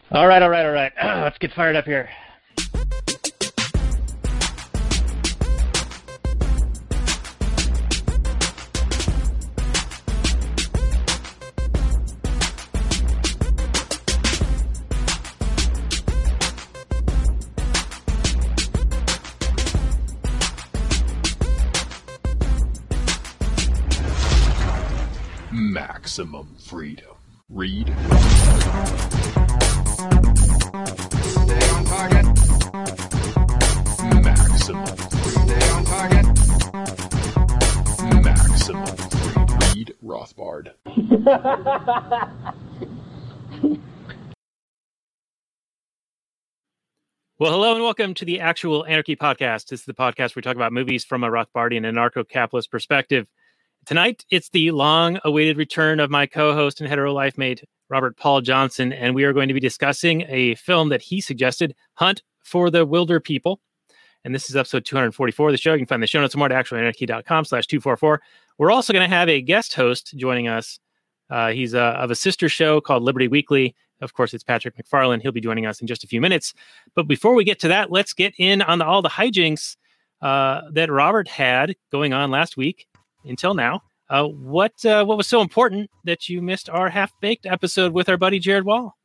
All right. Let's get fired up here. Maximum freedom. Read. Stay on target. Maximum freedom. Stay on target. Maximum freedom. Read Rothbard. Well, hello and welcome to the Actual Anarchy Podcast. This is the podcast where we talk about movies from a Rothbardian and anarcho-capitalist perspective. Tonight, it's the long-awaited return of my co-host and hetero life mate, Robert Paul Johnson, and we are going to be discussing a film that he suggested, Hunt for the Wilderpeople. And this is episode 244 of the show. You can find the show notes and more at actualanarchy.com/244. We're also going to have a guest host joining us. He's of a sister show called Liberty Weekly. Of course, it's Patrick McFarlane. He'll be joining us in just a few minutes. But before we get to that, let's get in on all the hijinks that Robert had going on last week until now. What was so important that you missed our Half-Baked episode with our buddy Jared Wall?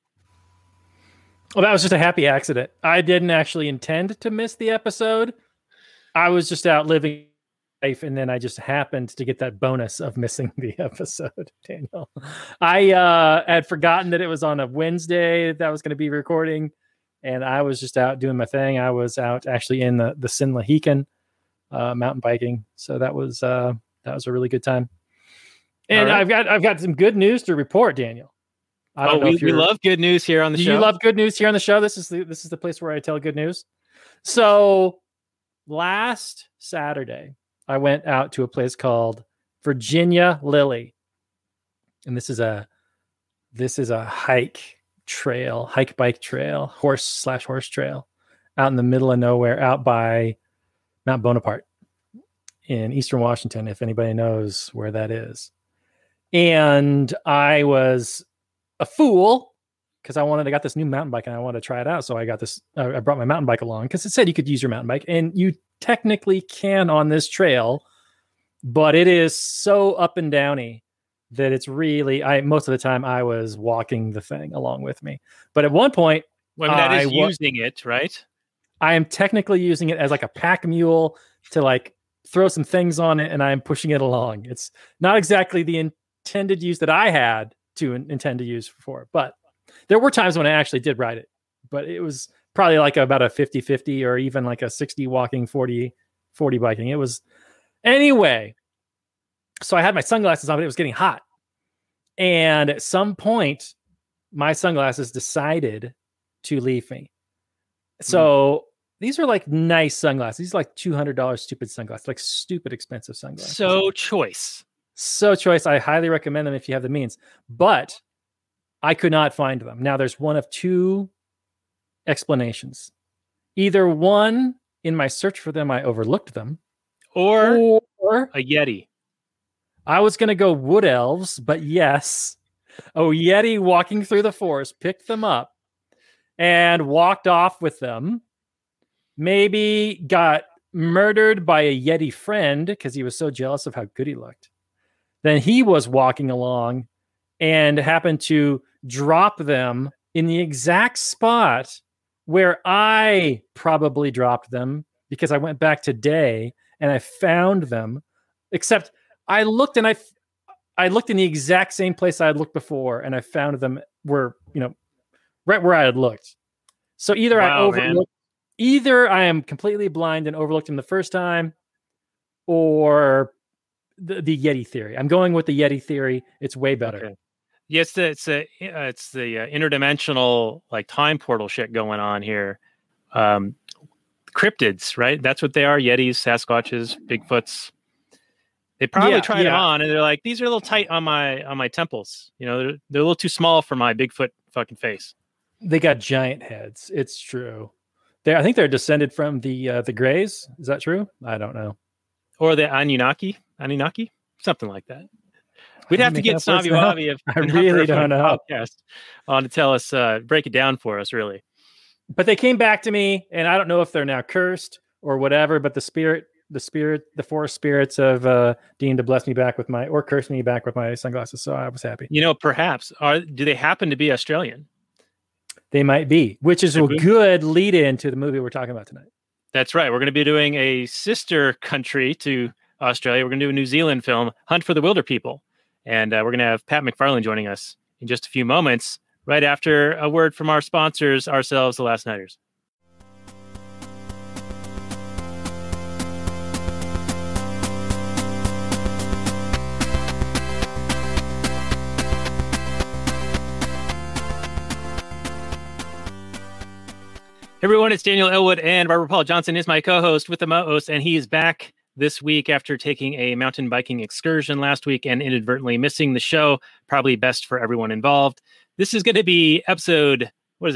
Well, that was just a happy accident. I didn't actually intend to miss the episode. I was just out living life, and then I just happened to get that bonus of missing the episode, Daniel. I had forgotten that it was on a Wednesday that I was going to be recording, and I was just out doing my thing. I was out actually in the Sinlahican mountain biking, so that was a really good time. And right. I've got some good news to report, Daniel. I don't know if we love good news here on the show. Do you love good news here on the show? This is the place where I tell good news. So last Saturday, I went out to a place called Virginia Lily. And this is a hike bike trail, horse trail out in the middle of nowhere, out by Mount Bonaparte in Eastern Washington, if anybody knows where that is. And I was a fool because I got this new mountain bike and I wanted to try it out. So I brought my mountain bike along because it said you could use your mountain bike, and you technically can on this trail, but it is so up and downy that it's really, most of the time I was walking the thing along with me. But at one point, that is using it, right? I am technically using it as like a pack mule to like throw some things on it, and I'm pushing it along. It's not exactly the intended use that I had to intend to use for, but there were times when I actually did ride it, but it was probably like about a 50-50 or even like a 60 walking, 40 biking. It was anyway. So I had my sunglasses on, but it was getting hot. And at some point, my sunglasses decided to leave me. So these are like nice sunglasses. These are like $200 stupid sunglasses, like stupid expensive sunglasses. So choice. I highly recommend them if you have the means, but I could not find them. Now there's one of two explanations. Either one, in my search for them, I overlooked them, or a Yeti. I was going to go wood elves, but yes, a Yeti walking through the forest picked them up and walked off with them. Maybe got murdered by a Yeti friend because he was so jealous of how good he looked. Then he was walking along and happened to drop them in the exact spot where I probably dropped them because I went back today and I found them. Except I looked and I looked in the exact same place I had looked before, and I found them right where I had looked. So either either I am completely blind and overlooked them the first time, or the Yeti theory. I'm going with the Yeti theory. It's way better. Okay. Yeah, it's the interdimensional like time portal shit going on here. Cryptids, right? That's what they are. Yetis, Sasquatches, Bigfoots. They probably tried them on, and they're like, these are a little tight on my temples. You know, they're a little too small for my Bigfoot fucking face. They got giant heads. It's true. I think they're descended from the Greys. Is that true? I don't know. Or the Anunnaki, something like that. We'd have to Making get up words Savi now? Wavi of I an really Upper don't know. podcast on to tell us, break it down for us, really. But they came back to me, and I don't know if they're now cursed or whatever, but the forest spirits have deemed to bless me back with or curse me back with my sunglasses. So I was happy. You know, perhaps, do they happen to be Australian? They might be, which is a good lead in to the movie we're talking about tonight. That's right. We're going to be doing a sister country to Australia. We're going to do a New Zealand film, Hunt for the Wilder People. And we're going to have Pat McFarlane joining us in just a few moments, right after a word from our sponsors, ourselves, the Last Nighters. Hey everyone, it's Daniel Elwood, and Barbara Paul Johnson is my co-host with the Mo-host, and he is back this week after taking a mountain biking excursion last week and inadvertently missing the show. Probably best for everyone involved. This is going to be episode,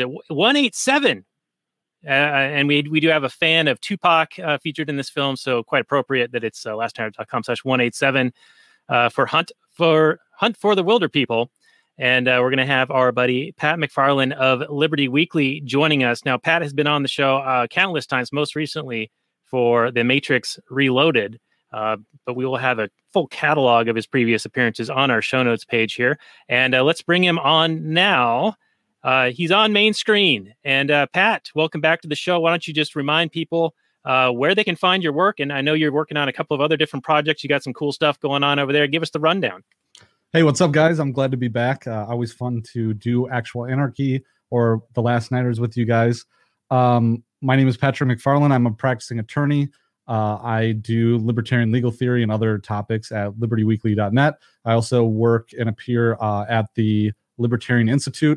187? And we do have a fan of Tupac featured in this film, so quite appropriate that it's lastnighter.com/187 for Hunt for the Wilder People. And we're going to have our buddy Pat McFarlane of Liberty Weekly joining us. Now, Pat has been on the show countless times, most recently for The Matrix Reloaded. But we will have a full catalog of his previous appearances on our show notes page here. And let's bring him on now. He's on main screen. And Pat, welcome back to the show. Why don't you just remind people where they can find your work? And I know you're working on a couple of other different projects. You got some cool stuff going on over there. Give us the rundown. Hey, what's up, guys? I'm glad to be back. Always fun to do Actual Anarchy or The Last Nighters with you guys. My name is Patrick McFarlane. I'm a practicing attorney. I do libertarian legal theory and other topics at libertyweekly.net. I also work and appear at the Libertarian Institute,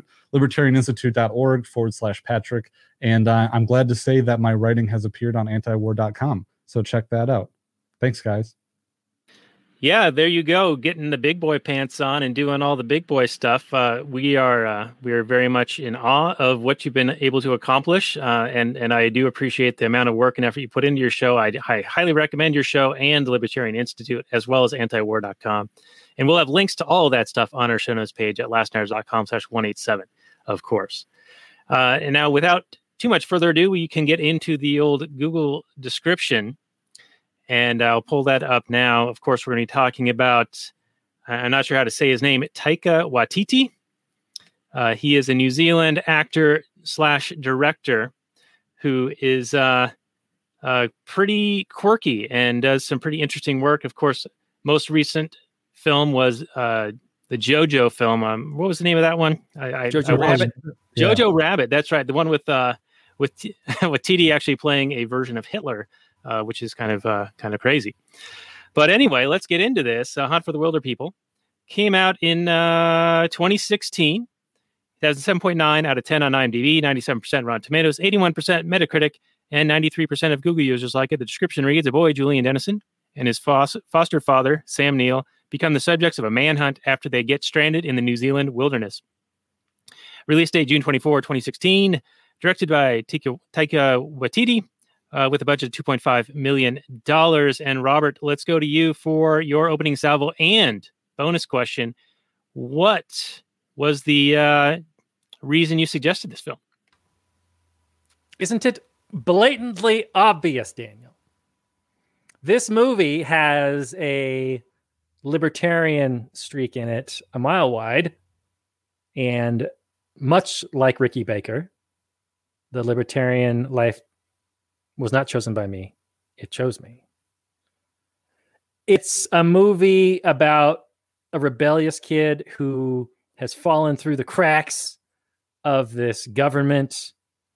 libertarianinstitute.org/Patrick. And I'm glad to say that my writing has appeared on antiwar.com. So check that out. Thanks, guys. Yeah, there you go. Getting the big boy pants on and doing all the big boy stuff. We are very much in awe of what you've been able to accomplish. And I do appreciate the amount of work and effort you put into your show. I highly recommend your show and the Libertarian Institute, as well as antiwar.com. And we'll have links to all of that stuff on our show notes page at lastnighters.com/187, of course. And now, without too much further ado, we can get into the old Google description. And I'll pull that up now. Of course, we're going to be talking about, I'm not sure how to say his name, Taika Waititi. He is a New Zealand actor/director who is pretty quirky and does some pretty interesting work. Of course, most recent film was the JoJo film. What was the name of that one? Jojo Rabbit. Jojo Rabbit. That's right. The one with Waititi actually playing a version of Hitler. Which is kind of crazy. But anyway, let's get into this. Hunt for the Wilder People came out in 2016. It has a 7.9 out of 10 on IMDb, 97% Rotten Tomatoes, 81% Metacritic, and 93% of Google users like it. The description reads, a boy, Julian Dennison, and his foster father, Sam Neill, become the subjects of a manhunt after they get stranded in the New Zealand wilderness. Release date, June 24, 2016. Directed by Taika Waititi. With a budget of $2.5 million. And Robert, let's go to you for your opening salvo and bonus question. What was the reason you suggested this film? Isn't it blatantly obvious, Daniel? This movie has a libertarian streak in it a mile wide. And much like Ricky Baker, the libertarian life was not chosen by me. It chose me. It's a movie about a rebellious kid who has fallen through the cracks of this government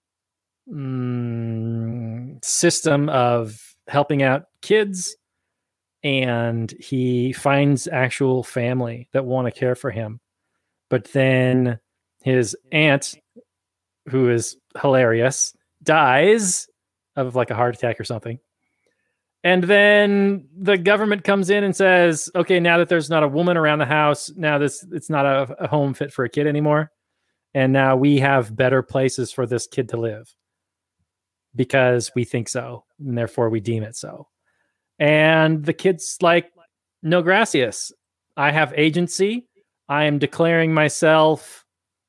system of helping out kids. And he finds actual family that want to care for him. But then his aunt, who is hilarious, dies of like a heart attack or something. And then the government comes in and says, okay, now that there's not a woman around the house, now it's not a home fit for a kid anymore. And now we have better places for this kid to live because we think so. And therefore we deem it so. And the kid's like, no gracias. I have agency. I am declaring myself,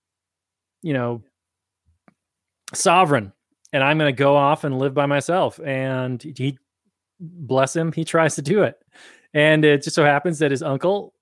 sovereign, and I'm going to go off and live by myself. And he, bless him, he tries to do it. And it just so happens that his uncle,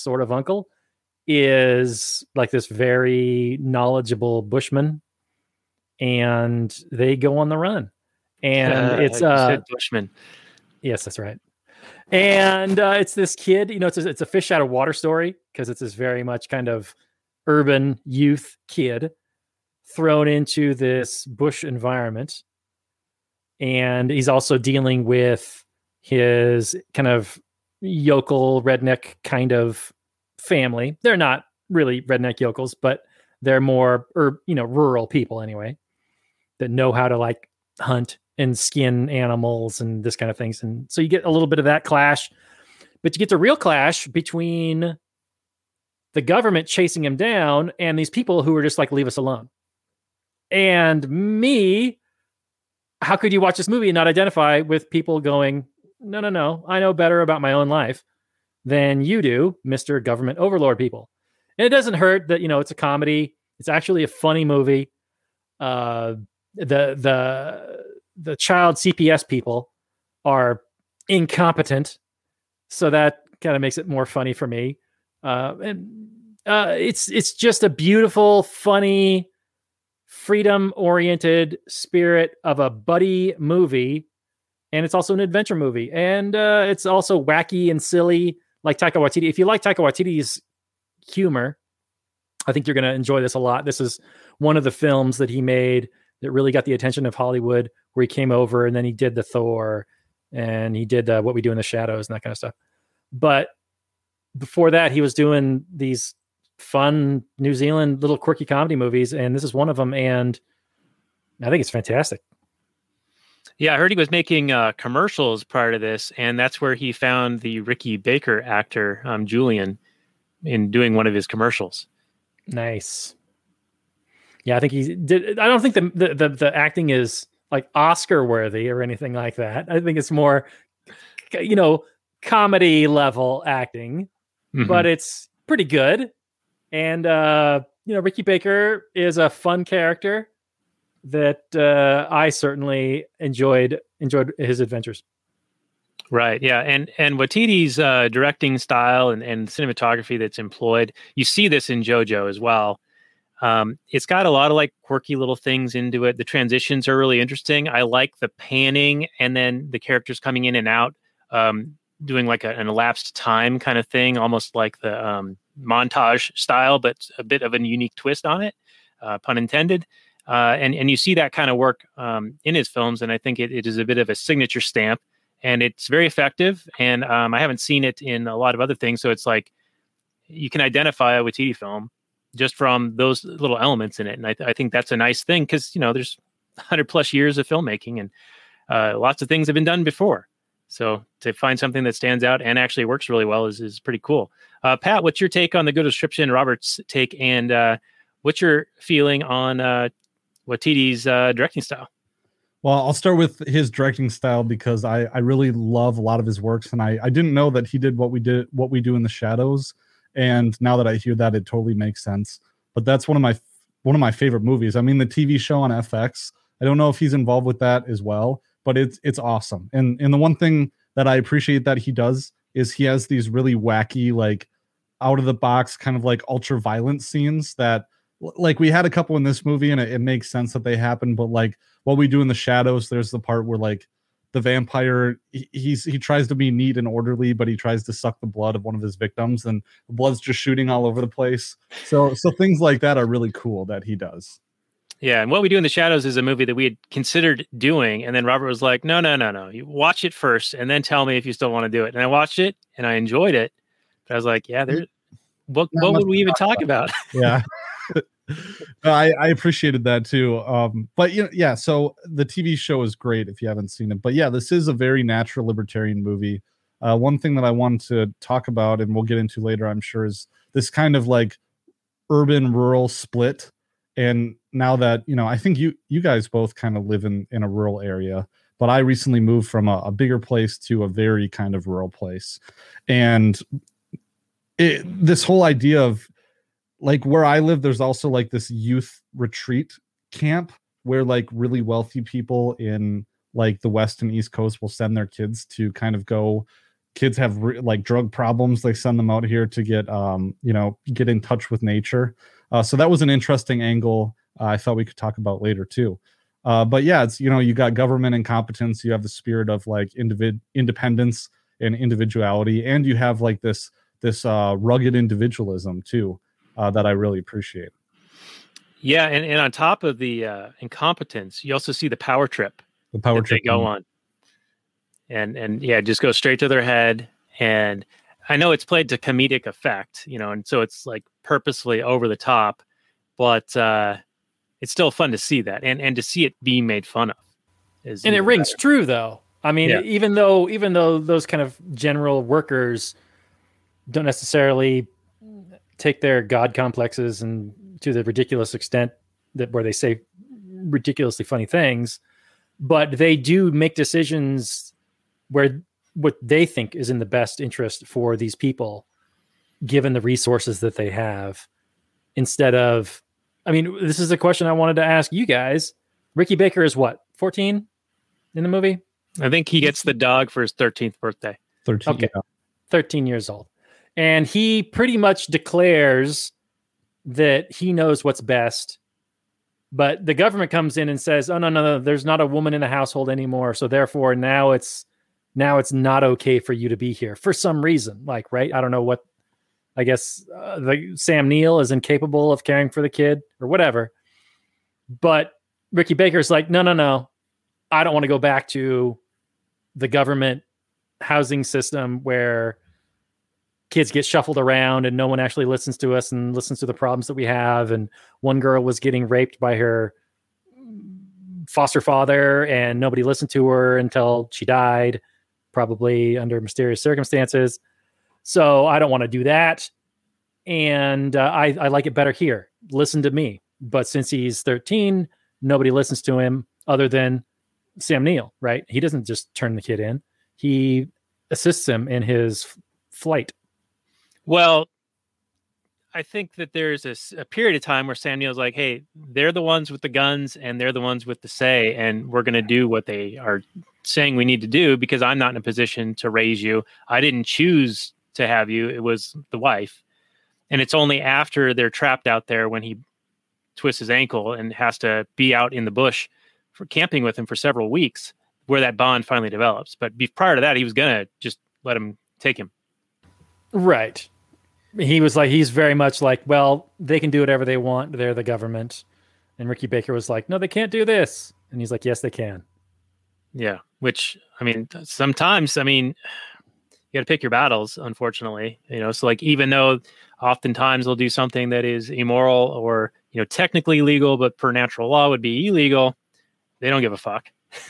is like this very knowledgeable bushman, and they go on the run. And it's Bushman. Yes, that's right. And it's this kid, it's a fish out of water story, because it's this very much kind of urban youth kid thrown into this bush environment. And he's also dealing with his kind of yokel redneck kind of family. They're not really redneck yokels, but they're more, rural people anyway, that know how to like hunt and skin animals and this kind of things. And so you get a little bit of that clash, but you get the real clash between the government chasing him down and these people who are just like, leave us alone. And me, how could you watch this movie and not identify with people going, no, I know better about my own life than you do, Mr. Government Overlord people. And it doesn't hurt that, it's a comedy. It's actually a funny movie. The child CPS people are incompetent, so that kind of makes it more funny for me. It's just a beautiful, funny, freedom-oriented spirit of a buddy movie, and it's also an adventure movie, and it's also wacky and silly, like Taika Waititi. If you like Taika Waititi's humor, I think you're going to enjoy this a lot. This is one of the films that he made that really got the attention of Hollywood, where he came over and then he did the Thor and he did What We Do in the Shadows and that kind of stuff. But before that, he was doing these fun New Zealand little quirky comedy movies, and this is one of them. And I think it's fantastic. Yeah, I heard he was making commercials prior to this, and that's where he found the Ricky Baker actor, Julian, in doing one of his commercials. Nice. Yeah, I think he did. I don't think the acting is like Oscar worthy or anything like that. I think it's more, comedy level acting, but it's pretty good. And Ricky Baker is a fun character that I certainly enjoyed his adventures. Right. Yeah. And Waititi's directing style and cinematography that's employed, you see this in JoJo as well. It's got a lot of like quirky little things into it. The transitions are really interesting. I like the panning and then the characters coming in and out, doing like an elapsed time kind of thing, almost like the montage style, but a bit of a unique twist on it, pun intended. And you see that kind of work in his films, and I think it is a bit of a signature stamp, and it's very effective. And I haven't seen it in a lot of other things, so it's like you can identify a Waititi film just from those little elements in it. And I think that's a nice thing, because there's 100 plus years of filmmaking, and lots of things have been done before. So to find something that stands out and actually works really well is pretty cool. Pat, what's your take on the good description, Robert's take, and what's your feeling on Waititi's directing style? Well, I'll start with his directing style, because I really love a lot of his works, and I didn't know that he did What We Do in the Shadows, and now that I hear that, it totally makes sense. But that's one of my favorite movies. I mean, the TV show on FX, I don't know if he's involved with that as well, but it's awesome. And the one thing that I appreciate that he does is he has these really wacky, like out of the box kind of like ultra violent scenes that, like, we had a couple in this movie, and it makes sense that they happen. But like What We Do in the Shadows, there's the part where like the vampire, he tries to be neat and orderly, but he tries to suck the blood of one of his victims, and the blood's just shooting all over the place. So things like that are really cool that he does. Yeah, and What We Do in the Shadows is a movie that we had considered doing, and then Robert was like, no, you watch it first, and then tell me if you still want to do it. And I watched it, and I enjoyed it. But I was like, yeah, what would we even talk about? Yeah. I appreciated that too. But so the TV show is great if you haven't seen it. But yeah, this is a very natural libertarian movie. One thing that I want to talk about, and we'll get into later, I'm sure, is this kind of like urban rural split. And now that, I think you guys both kind of live in a rural area, but I recently moved from a bigger place to a very kind of rural place. And this whole idea of like where I live, there's also like this youth retreat camp where like really wealthy people in like the West and East Coast will send their kids to kind of go. Kids have like drug problems. They send them out here to get, get in touch with nature. So that was an interesting angle. I thought we could talk about later too. But yeah, it's, you got government incompetence. You have the spirit of like independence and individuality, and you have like this rugged individualism too that I really appreciate. Yeah, and on top of the incompetence, you also see the power trip. The power trip they go on. And yeah, just go straight to their head. And I know it's played to comedic effect, and so it's like purposefully over the top, but it's still fun to see that and to see it being made fun of. And it rings true though. I mean, Yeah. even though those kind of general workers don't necessarily take their God complexes and to the ridiculous extent that where they say ridiculously funny things, but they do make decisions where what they think is in the best interest for these people, given the resources that they have, instead of, I mean, this is a question I wanted to ask you guys. Ricky Baker is what, 14 in the movie? I think he gets the dog for his 13th birthday. 13. Okay. Yeah. 13 years old. And he pretty much declares that he knows what's best. But the government comes in and says, oh, no, there's not a woman in the household anymore. So therefore now it's not okay for you to be here for some reason. Like, right? I don't know what, I guess Sam Neill is incapable of caring for the kid or whatever. But Ricky Baker's like, no. I don't want to go back to the government housing system where kids get shuffled around and no one actually listens to us and listens to the problems that we have. And one girl was getting raped by her foster father and nobody listened to her until she died, probably under mysterious circumstances. So I don't want to do that. And I like it better here. Listen to me. But since he's 13, nobody listens to him other than Sam Neill, right? He doesn't just turn the kid in. He assists him in his flight. Well, I think that there's a period of time where Sam Neill's like, hey, they're the ones with the guns and they're the ones with the say, and we're going to do what they are saying we need to do because I'm not in a position to raise you. I didn't choose to have you. It was the wife. And it's only after they're trapped out there when he twists his ankle and has to be out in the bush for camping with him for several weeks where that bond finally develops. But prior to that, he was going to just let him take him. Right. He's very much like, well, they can do whatever they want. They're the government. And Ricky Baker was like, no, they can't do this. And he's like, yes, they can. Yeah. Which, I mean, sometimes, you got to pick your battles, unfortunately, so like, even though oftentimes they'll do something that is immoral or, technically legal, but per natural law would be illegal, they don't give a fuck,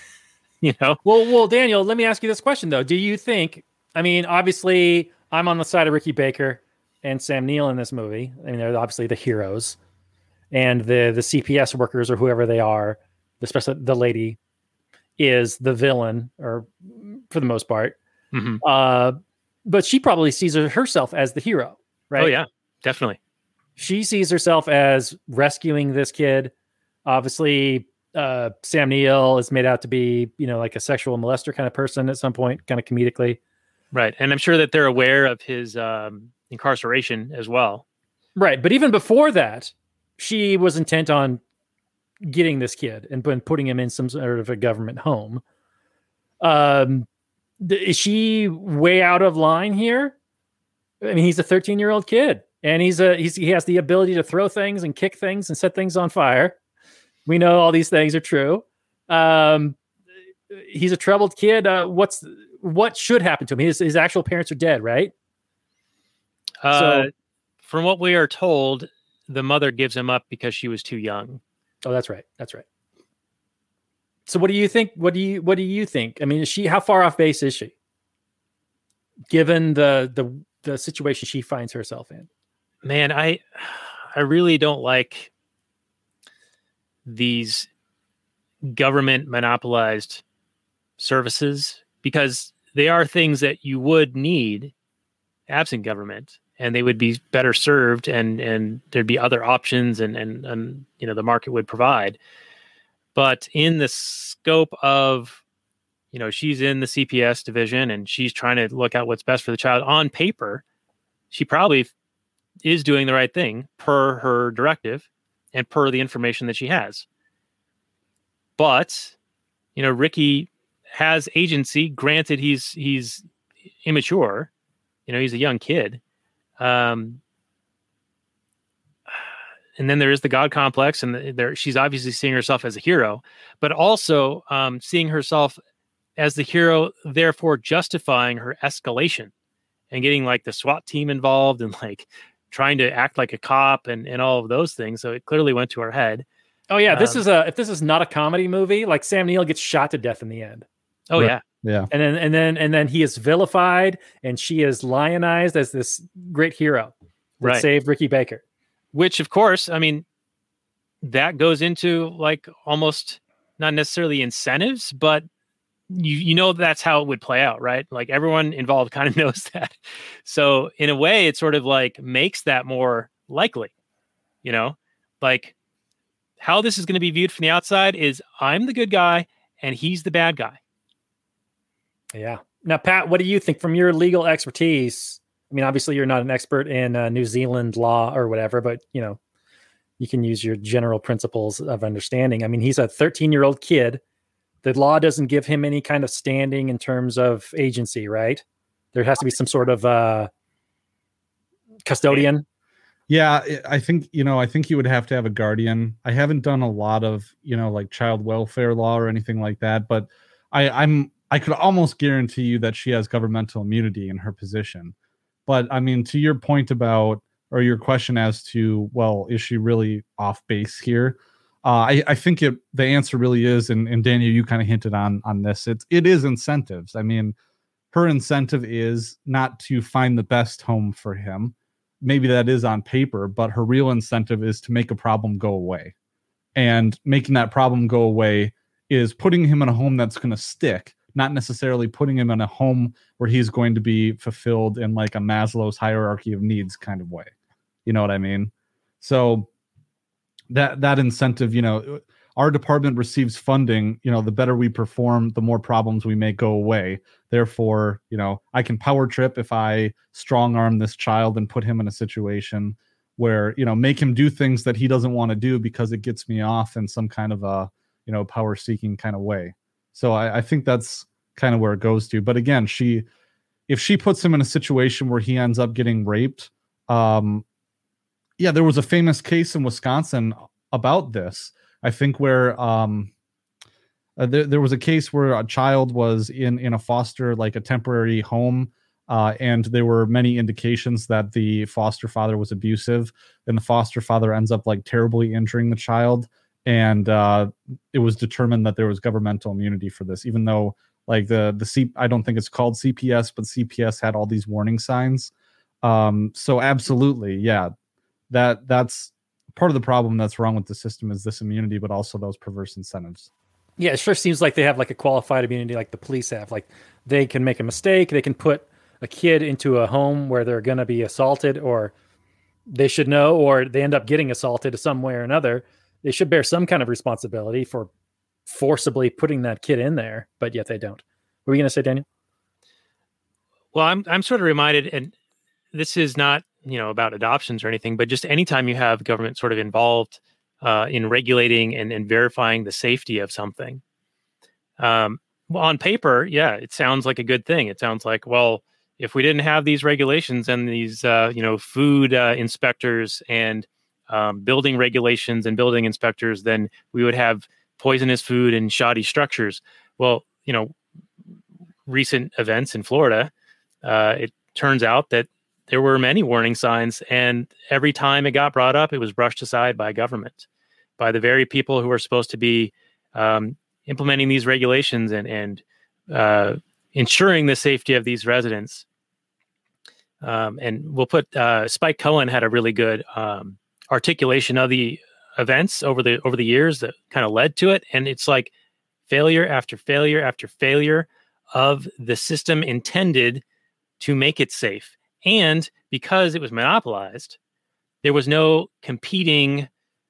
Well, Daniel, let me ask you this question though. Do you think, obviously I'm on the side of Ricky Baker and Sam Neill in this movie. They're obviously the heroes, and the CPS workers or whoever they are, especially the lady, is the villain, or for the most part. Mm-hmm. But she probably sees herself as the hero, right? Oh yeah, definitely. She sees herself as rescuing this kid. Obviously, Sam Neill is made out to be, like a sexual molester kind of person at some point, kind of comedically. Right. And I'm sure that they're aware of his incarceration as well. Right. But even before that, she was intent on getting this kid and putting him in some sort of a government home. Is she way out of line here? He's a 13-year-old kid, and he has the ability to throw things and kick things and set things on fire. We know all these things are true. He's a troubled kid. What should happen to him? His actual parents are dead, right? From what we are told, the mother gives him up because she was too young. Oh, that's right. That's right. So what do you think? What do you think? Is she, how far off base is she? Given the situation she finds herself in? Man, I really don't like these government monopolized services because they are things that you would need absent government. and they would be better served, and there'd be other options, and you know, the market would provide. But in the scope of, you know, she's in the CPS division and she's trying to look out what's best for the child. On paper, she probably is doing the right thing per her directive and per the information that she has. But, you know, Ricky has agency. Granted, he's immature. You know, he's a young kid. And then there is the God complex, and she's obviously seeing herself as a hero, but also seeing herself as the hero, therefore justifying her escalation and getting like the SWAT team involved and like trying to act like a cop and all of those things. So it clearly went to her head. Oh yeah, if this is not a comedy movie, like Sam Neill gets shot to death in the end. Oh Right. yeah. Yeah. And then he is vilified and she is lionized as this great hero that Right. saved Ricky Baker. Which, of course, I mean, that goes into like almost not necessarily incentives, but you know that's how it would play out, right? Like everyone involved kind of knows that. So in a way, it sort of like makes that more likely, you know, like how this is going to be viewed from the outside is I'm the good guy and he's the bad guy. Yeah. Now, Pat, what do you think from your legal expertise? I mean, obviously you're not an expert in New Zealand law or whatever, but you know, you can use your general principles of understanding. I mean, he's a 13-year-old kid. The law doesn't give him any kind of standing in terms of agency, right? There has to be some sort of custodian. Yeah, I think you would have to have a guardian. I haven't done a lot of, you know, like child welfare law or anything like that, but I could almost guarantee you that she has governmental immunity in her position. But I mean, to your point about, or your question as to, well, is she really off base here? I think the answer really is, and Daniel, you kind of hinted on this. It is incentives. I mean, her incentive is not to find the best home for him. Maybe that is on paper, but her real incentive is to make a problem go away. And making that problem go away is putting him in a home that's going to stick, not necessarily putting him in a home where he's going to be fulfilled in like a Maslow's hierarchy of needs kind of way. You know what I mean? So that incentive, you know, our department receives funding, you know, the better we perform, the more problems we make go away. Therefore, you know, I can power trip if I strong arm this child and put him in a situation where, you know, make him do things that he doesn't want to do because it gets me off in some kind of a, you know, power seeking kind of way. So I think that's kind of where it goes to. But again, if she puts him in a situation where he ends up getting raped, yeah, there was a famous case in Wisconsin about this. I think where there was a case where a child was in a foster, like a temporary home, and there were many indications that the foster father was abusive, and the foster father ends up like terribly injuring the child. And it was determined that there was governmental immunity for this, even though like I don't think it's called CPS, but CPS had all these warning signs. So absolutely, yeah, that's part of the problem that's wrong with the system is this immunity, but also those perverse incentives. Yeah, it sure seems like they have like a qualified immunity like the police have. Like they can make a mistake. They can put a kid into a home where they're going to be assaulted, or they should know, or they end up getting assaulted some way or another. They should bear some kind of responsibility for forcibly putting that kid in there, but yet they don't. What were you going to say, Daniel? Well, I'm sort of reminded, and this is not, you know, about adoptions or anything, but just anytime you have government sort of involved in regulating and verifying the safety of something. Well, on paper, yeah, it sounds like a good thing. It sounds like, well, if we didn't have these regulations and these, you know, food inspectors and building regulations and building inspectors, then we would have poisonous food and shoddy structures. Well, you know, recent events in Florida, it turns out that there were many warning signs, and every time it got brought up, it was brushed aside by government, by the very people who are supposed to be implementing these regulations and ensuring the safety of these residents. And we'll put Spike Cohen had a really good articulation of the events over the years that kind of led to it, and it's like failure after failure after failure of the system intended to make it safe. And because it was monopolized, there was no competing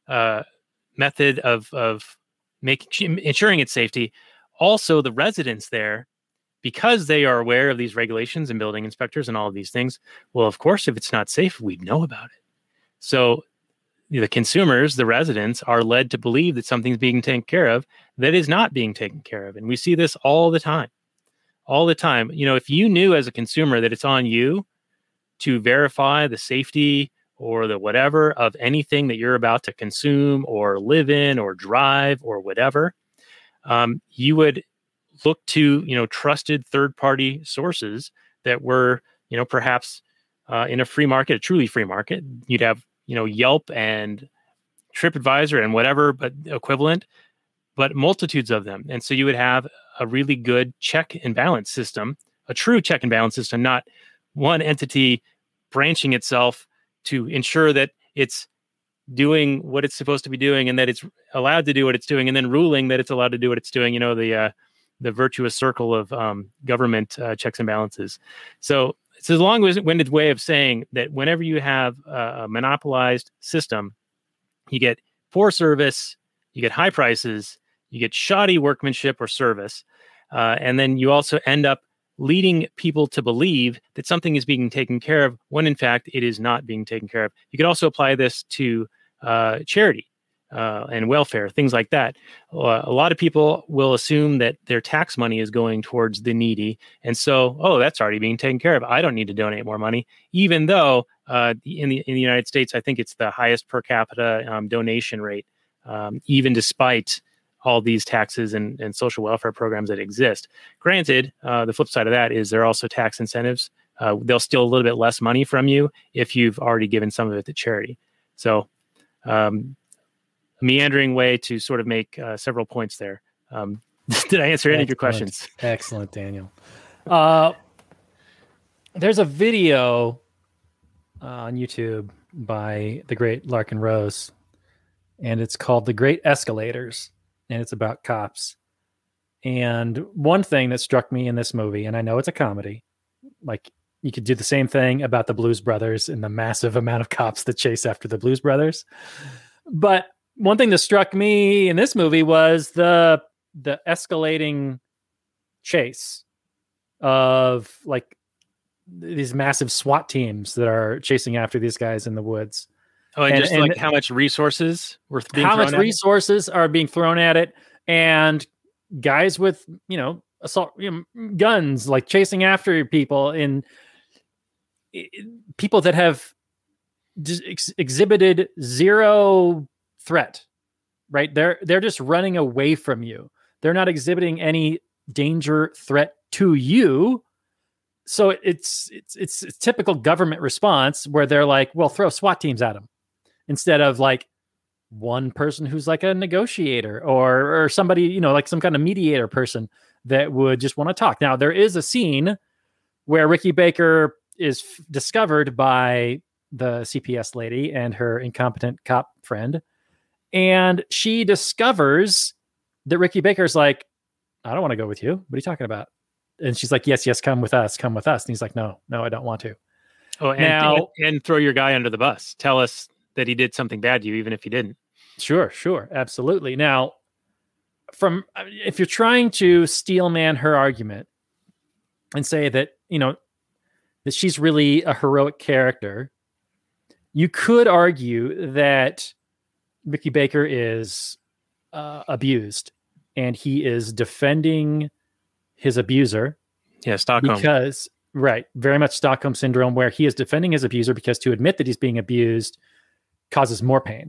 method of ensuring its safety. Also, the residents there, because they are aware of these regulations and building inspectors and all of these things, well, of course, if it's not safe, we'd know about it. So the consumers, the residents, are led to believe that something's being taken care of that is not being taken care of. And we see this all the time. All the time. If you knew as a consumer that it's on you to verify the safety or the whatever of anything that you're about to consume or live in or drive or whatever, you would look to, trusted third-party sources that were, perhaps in a free market, a truly free market. You'd have, Yelp and TripAdvisor and whatever, but equivalent, but multitudes of them. And so you would have a really good check and balance system, a true check and balance system, not one entity branching itself to ensure that it's doing what it's supposed to be doing and that it's allowed to do what it's doing, and then ruling that it's allowed to do what it's doing. The virtuous circle of government checks and balances. So it's a long-winded way of saying that whenever you have a monopolized system, you get poor service, you get high prices, you get shoddy workmanship or service, and then you also end up leading people to believe that something is being taken care of when in fact it is not being taken care of. You could also apply this to charity and welfare, things like that. A lot of people will assume that their tax money is going towards the needy. And so, that's already being taken care of. I don't need to donate more money, even though in the United States, I think it's the highest per capita donation rate, even despite all these taxes and social welfare programs that exist. Granted, the flip side of that is there are also tax incentives. They'll steal a little bit less money from you if you've already given some of it to charity. So, meandering way to sort of make several points there. Did I answer any of your questions? Excellent, Daniel. There's a video on YouTube by the great Larkin Rose, and it's called The Great Escalators, and it's about cops. And one thing that struck me in this movie, and I know it's a comedy, like you could do the same thing about the Blues Brothers and the massive amount of cops that chase after the Blues Brothers. But one thing that struck me in this movie was the escalating chase of like these massive SWAT teams that are chasing after these guys in the woods. Oh, and how much resources were being thrown at it? How much resources are being thrown at it, and guys with, assault guns, like chasing after people, and people that have exhibited zero threat, right? They're just running away from you. They're not exhibiting any danger, threat to you. So it's typical government response where they're like, well, throw SWAT teams at them, instead of like one person who's like a negotiator or somebody, like some kind of mediator person that would just want to talk. Now, there is a scene where Ricky Baker is discovered by the CPS lady and her incompetent cop friend. And she discovers that Ricky Baker's like, I don't want to go with you. What are you talking about? And she's like, yes, come with us. And he's like, no, I don't want to. Oh, and throw your guy under the bus. Tell us that he did something bad to you, even if he didn't. Sure. Absolutely. Now, if you're trying to steel man her argument and say that, that she's really a heroic character, you could argue that Ricky Baker is abused and he is defending his abuser. Yeah, Stockholm. Because, right, very much Stockholm syndrome, where he is defending his abuser because to admit that he's being abused causes more pain.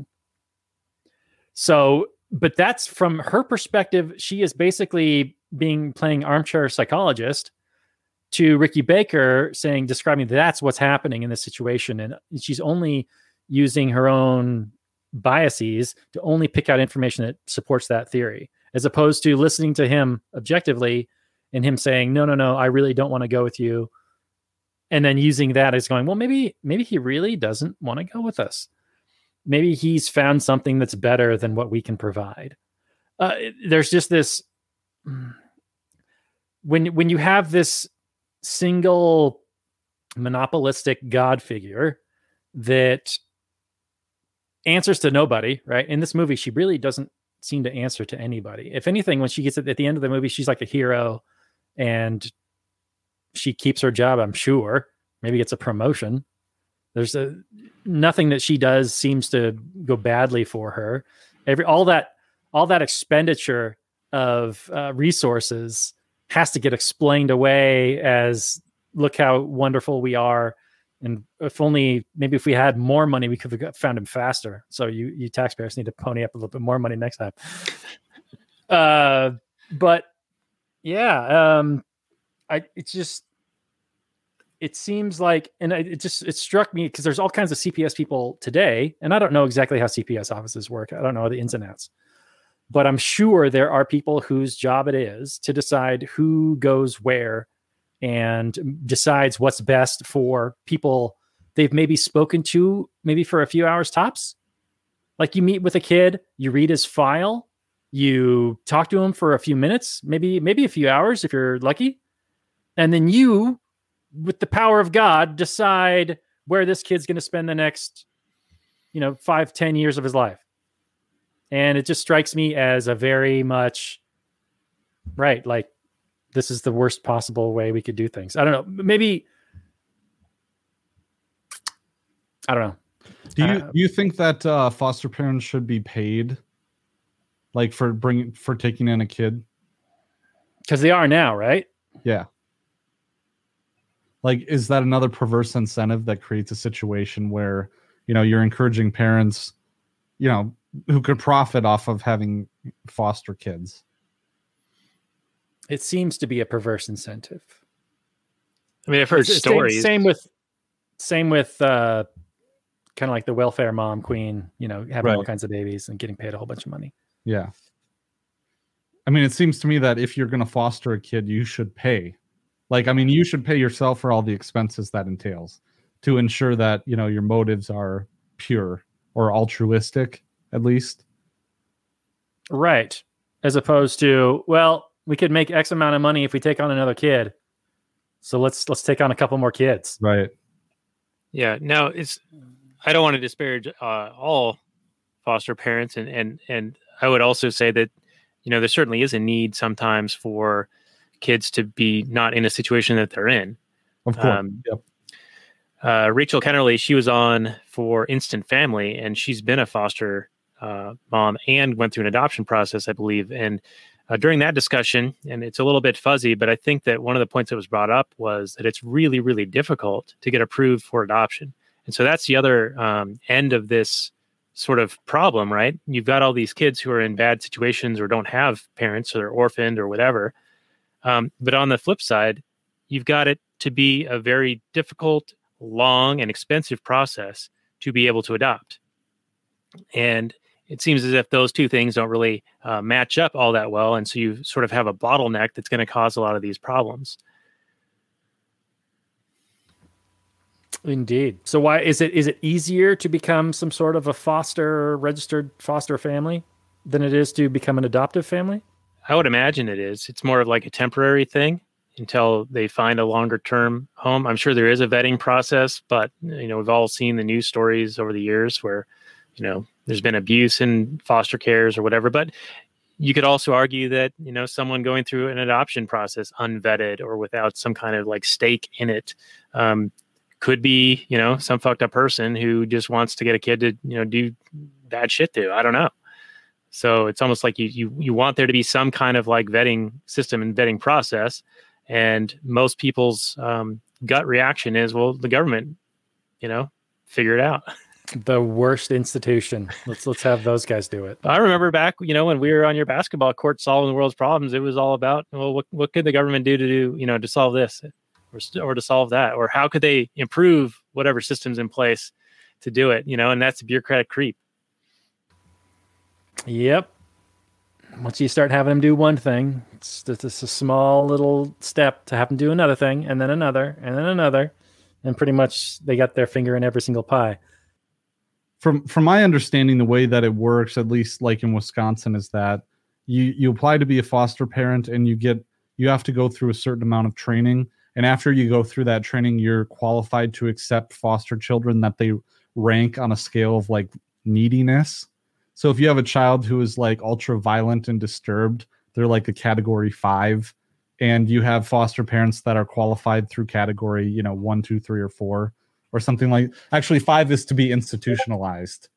So, but that's from her perspective. She is basically playing armchair psychologist to Ricky Baker, describing that's what's happening in this situation. And she's only using her own biases to only pick out information that supports that theory, as opposed to listening to him objectively and him saying, no, I really don't want to go with you. And then using that as going, well, maybe he really doesn't want to go with us. Maybe he's found something that's better than what we can provide. There's just this, when you have this single monopolistic God figure that answers to nobody, right? In this movie, she really doesn't seem to answer to anybody. If anything, when she gets at the end of the movie, she's like a hero and she keeps her job, I'm sure. Maybe gets a promotion. There's nothing that she does seems to go badly for her. All that expenditure of resources has to get explained away as, look how wonderful we are. And if we had more money, we could have found him faster. So you taxpayers need to pony up a little bit more money next time. But yeah, it seems like, and it struck me because there's all kinds of CPS people today, and I don't know exactly how CPS offices work. I don't know the ins and outs, but I'm sure there are people whose job it is to decide who goes where and decides what's best for people they've maybe spoken to maybe for a few hours tops. Like you meet with a kid, you read his file, you talk to him for a few minutes, maybe a few hours if you're lucky. And then you, with the power of God, decide where this kid's going to spend the next, 5-10 years of his life. And it just strikes me as a very much, right, like this is the worst possible way we could do things. I don't know. Maybe, I don't know. Do you think that foster parents should be paid, like for taking in a kid? Because they are now, right? Yeah. Like, is that another perverse incentive that creates a situation where, you're encouraging parents, who could profit off of having foster kids? It seems to be a perverse incentive. I mean, I've heard stories. Same with kind of like the welfare mom queen, having all kinds of babies and getting paid a whole bunch of money. Yeah. I mean, it seems to me that if you're going to foster a kid, you should pay. You should pay yourself for all the expenses that entails to ensure that, your motives are pure or altruistic, at least. Right. As opposed to, well, we could make X amount of money if we take on another kid. So let's take on a couple more kids. Right. Yeah. Now I don't want to disparage all foster parents. And I would also say that, there certainly is a need sometimes for kids to be not in a situation that they're in. Of course. Yep. Rachel Kennerly, she was on for Instant Family, and she's been a foster mom and went through an adoption process, I believe. And during that discussion, and it's a little bit fuzzy, but I think that one of the points that was brought up was that it's really, really difficult to get approved for adoption. And so that's the other end of this sort of problem, right? You've got all these kids who are in bad situations or don't have parents or they're orphaned or whatever. But on the flip side, you've got it to be a very difficult, long, and expensive process to be able to adopt. And it seems as if those two things don't really match up all that well. And so you sort of have a bottleneck that's going to cause a lot of these problems. Indeed. So why is it easier to become some sort of a registered foster family than it is to become an adoptive family? I would imagine it is. It's more of like a temporary thing until they find a longer term home. I'm sure there is a vetting process, but we've all seen the news stories over the years where, there's been abuse in foster cares or whatever. But you could also argue that, someone going through an adoption process unvetted or without some kind of like stake in it, could be, some fucked up person who just wants to get a kid to, do bad shit to. I don't know. So it's almost like you want there to be some kind of like vetting system and vetting process. And most people's gut reaction is, well, the government, figure it out. The worst institution. Let's have those guys do it. I remember back, when we were on your basketball court solving the world's problems, it was all about, well, what could the government do to solve this or to solve that? Or how could they improve whatever system's in place to do it? And that's bureaucratic creep. Yep. Once you start having them do one thing, it's just a small little step to have them do another thing, and then another, and then another, and pretty much they got their finger in every single pie. From my understanding, the way that it works, at least like in Wisconsin, is that you apply to be a foster parent and you have to go through a certain amount of training, And after you go through that training, you're qualified to accept foster children that they rank on a scale of like neediness. So if you have a child who is like ultra violent and disturbed, they're like a category 5. And you have foster parents that are qualified through category, 1, 2, 3, or 4, or something like. Actually, 5 is to be institutionalized.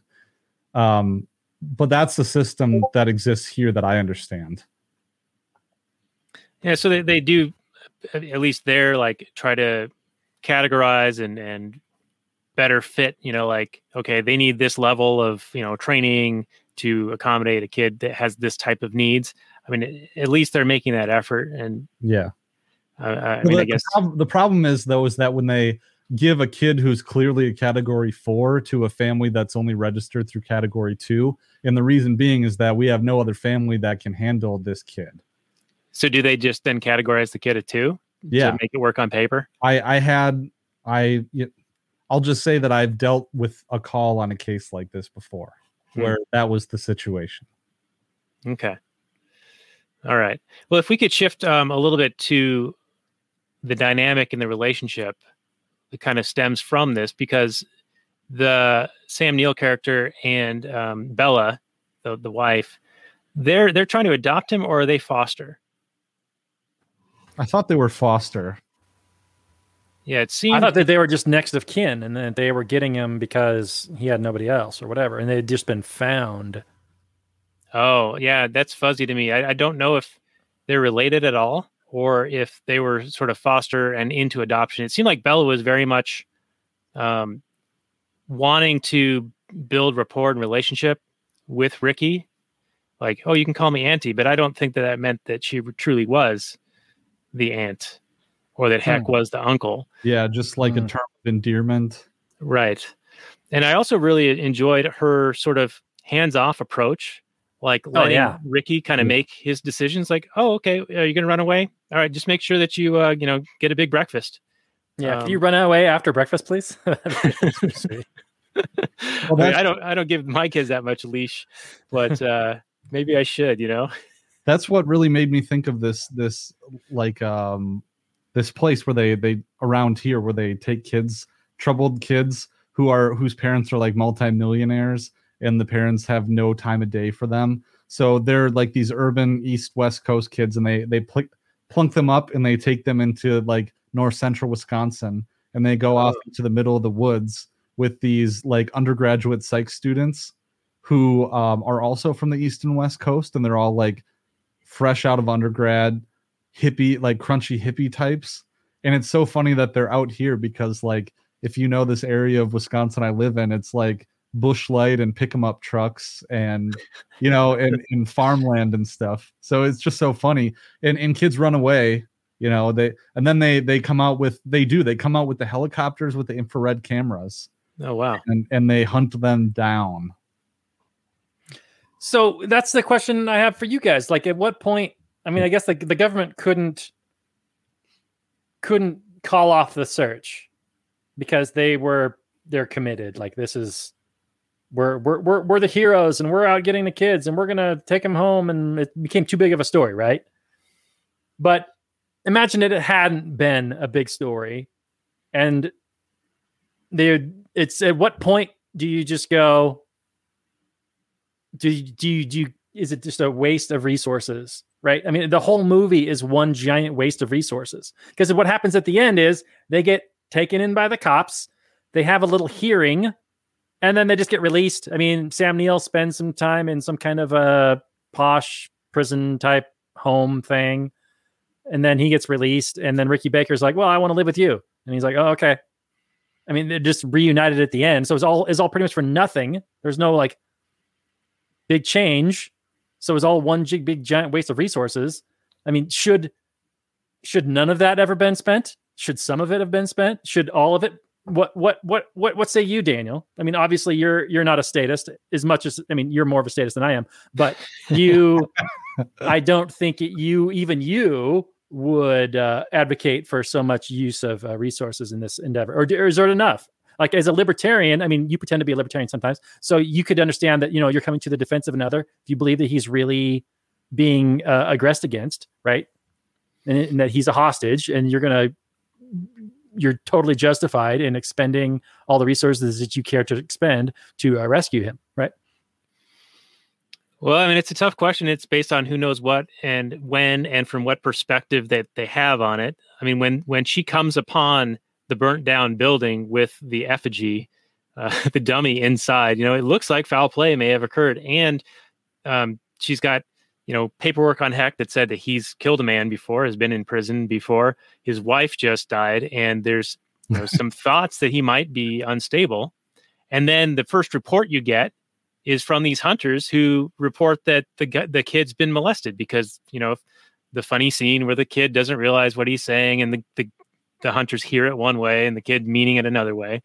But that's the system that exists here that I understand. Yeah, so they do, at least they're like try to categorize and better fit, like, okay, they need this level of, training to accommodate a kid that has this type of needs. I mean, at least they're making that effort. And yeah, I guess the problem is though, is that when they give a kid who's clearly a category 4 to a family that's only registered through category 2, and the reason being is that we have no other family that can handle this kid. So do they just then categorize the kid at 2? Yeah, to make it work on paper? I'll just say that I've dealt with a call on a case like this before, where that was the situation. Okay. All right. Well, if we could shift a little bit to the dynamic in the relationship that kind of stems from this, because the Sam Neill character and Bella, the wife, they're trying to adopt him, or are they foster? I thought they were foster. Yeah, it seemed. I thought that they were just next of kin, and that they were getting him because he had nobody else or whatever, and they had just been found. Oh, yeah, that's fuzzy to me. I don't know if they're related at all, or if they were sort of foster and into adoption. It seemed like Bella was very much wanting to build rapport and relationship with Ricky. Like, oh, you can call me auntie, but I don't think that meant that she truly was the aunt, or that Heck was the uncle. Yeah, just like a term of endearment. Right. And I also really enjoyed her sort of hands-off approach, like letting Ricky kind of make his decisions. Like, oh, okay, are you going to run away? All right, just make sure that you, get a big breakfast. Yeah, can you run away after breakfast, please? Sweet. Well, I don't give my kids that much leash, but maybe I should. That's what really made me think of this like this place where they around here where they take troubled kids whose parents are like multimillionaires, and the parents have no time of day for them. So they're like these urban East West Coast kids, and they plunk them up and they take them into like north central Wisconsin, and they go off into the middle of the woods with these like undergraduate psych students who are also from the East and West Coast, and they're all like fresh out of undergrad, hippie, like crunchy hippie types. And it's so funny that they're out here because, like, if you know this area of Wisconsin I live in, it's like Busch Light and pick 'em up trucks and, and farmland and stuff. So it's just so funny. And kids run away, they come out with the helicopters with the infrared cameras. Oh, wow. And they hunt them down. So that's the question I have for you guys. Like, at what point? I mean, I guess the government couldn't call off the search because they're committed. Like, this is we're the heroes, and we're out getting the kids, and we're gonna take them home, and it became too big of a story, right? But imagine it hadn't been a big story, and it's at what point do you just go? Do you is it just a waste of resources, right? I mean, the whole movie is one giant waste of resources, because what happens at the end is they get taken in by the cops. They have a little hearing, and then they just get released. I mean, Sam Neill spends some time in some kind of a posh prison type home thing, and then he gets released. And then Ricky Baker's like, well, I want to live with you. And he's like, oh, okay. I mean, they're just reunited at the end. So it's all pretty much for nothing. There's no like big change. So it's all one big giant waste of resources. I mean, should none of that ever been spent? Should some of it have been spent? Should all of it? What say you, Daniel? I mean, obviously you're not a statist as much as, I mean, you're more of a statist than I am, but I don't think you would advocate for so much use of resources in this endeavor, or is there enough? Like, as a libertarian, I mean, you pretend to be a libertarian sometimes, so you could understand that, you're coming to the defense of another if you believe that he's really being aggressed against, right? and that he's a hostage, and you're totally justified in expending all the resources that you care to expend to when him, right? Well, I mean, it's a tough question. It's based on who knows what and when and from what perspective that they have on it. I mean, when she comes upon the burnt down building with the effigy, the dummy inside, it looks like foul play may have occurred. And she's got, paperwork on Heck that said that he's killed a man before, has been in prison before. His wife just died. And there's some thoughts that he might be unstable. And then the first report you get is from these hunters who report that the kid's been molested because, the funny scene where the kid doesn't realize what he's saying and the hunters hear it one way and the kid meaning it another way.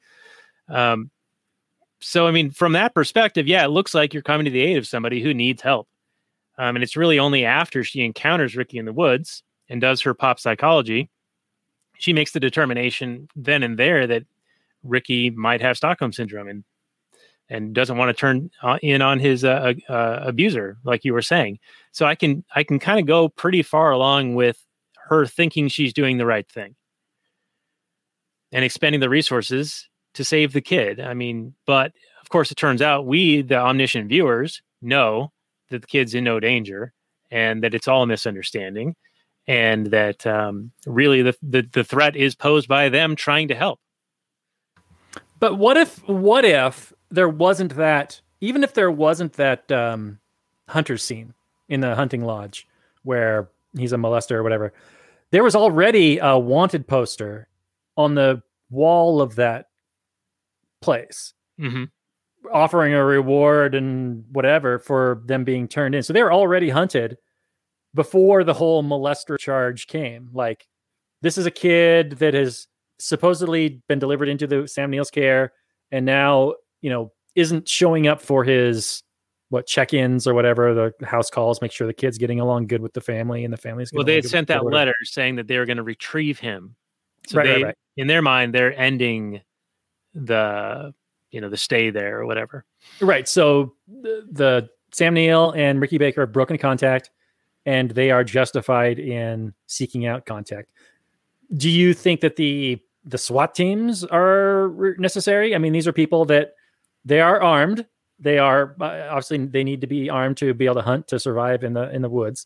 So, I mean, from that perspective, yeah, it looks like you're coming to the aid of somebody who needs help. And it's really only after she encounters Ricky in the woods and does her pop psychology, she makes the determination then and there that Ricky might have Stockholm syndrome and doesn't want to turn in on his abuser, like you were saying. So I can kind of go pretty far along with her thinking she's doing the right thing and expending the resources to save the kid. I mean, but of course it turns out we, the omniscient viewers, know that the kid's in no danger and that it's all a misunderstanding and that really the threat is posed by them trying to help. But what if there wasn't that, even if there wasn't that hunter scene in the hunting lodge where he's a molester or whatever, there was already a wanted poster on the wall of that place offering a reward and whatever for them being turned in. So they were already hunted before the whole molester charge came. Like, this is a kid that has supposedly been delivered into the Sam Neill's care and now, isn't showing up for his check-ins or whatever, the house calls, make sure the kid's getting along good with the family and the family's. Well, they had sent that letter saying that they were going to retrieve him. So right. In their mind, they're ending the stay there or whatever. Right. So the Sam Neill and Ricky Baker have broken contact and they are justified in seeking out contact. Do you think that the SWAT teams are necessary? I mean, these are people that they are armed. They are obviously they need to be armed to be able to hunt, to survive in the woods.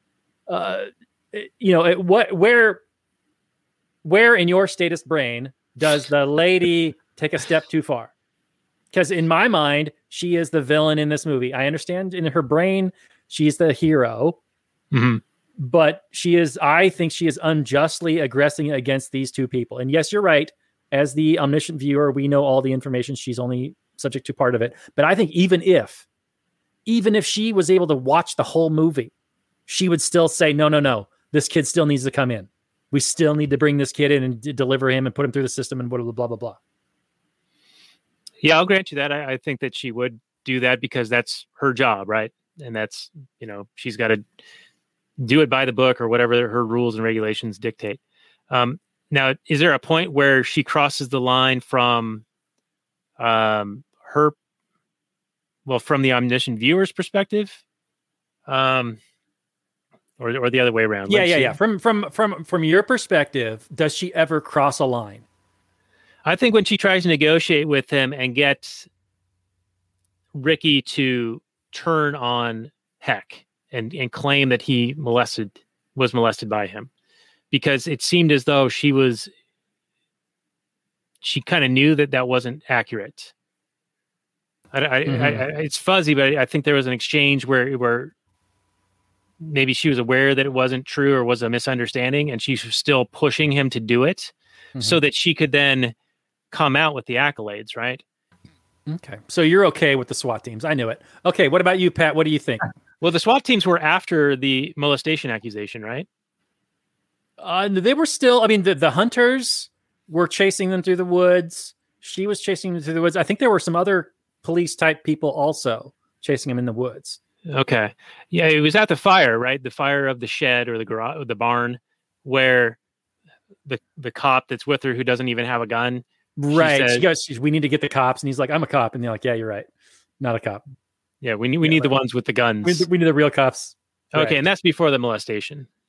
Where in your statist brain does the lady take a step too far? Because in my mind, she is the villain in this movie. I understand in her brain, she's the hero, but I think she is unjustly aggressing against these two people. And yes, you're right. As the omniscient viewer, we know all the information. She's only subject to part of it. But I think even if she was able to watch the whole movie, she would still say, no, this kid still needs to come in. We still need to bring this kid in and deliver him and put him through the system and blah, blah, blah, blah. Yeah, I'll grant you that. I think that she would do that because that's her job, right? And that's, she's got to do it by the book or whatever her rules and regulations dictate. Now, is there a point where she crosses the line from from the omniscient viewer's perspective, or the other way around? Yeah. From your perspective, does she ever cross a line? I think when she tries to negotiate with him and get Ricky to turn on Heck and claim that he was molested by him, because it seemed as though she kind of knew that wasn't accurate. It's fuzzy, but I think there was an exchange where maybe she was aware that it wasn't true or was a misunderstanding, and she's still pushing him to do it so that she could then come out with the accolades, right? Okay. So you're okay with the SWAT teams. I knew it. Okay. What about you, Pat? What do you think? Well, the SWAT teams were after the molestation accusation, right? They were still, the hunters were chasing them through the woods. She was chasing them through the woods. I think there were some other police type people also chasing them in the woods. Okay. Yeah. It was at the fire, right? The fire of the shed or the garage, or the barn, where the cop that's with her, who doesn't even have a gun. Right. She goes, we need to get the cops. And he's like, I'm a cop. And they're like, yeah, you're right. Not a cop. Yeah. We need the ones with the guns. We need the real cops. Okay. Right. And that's before the molestation.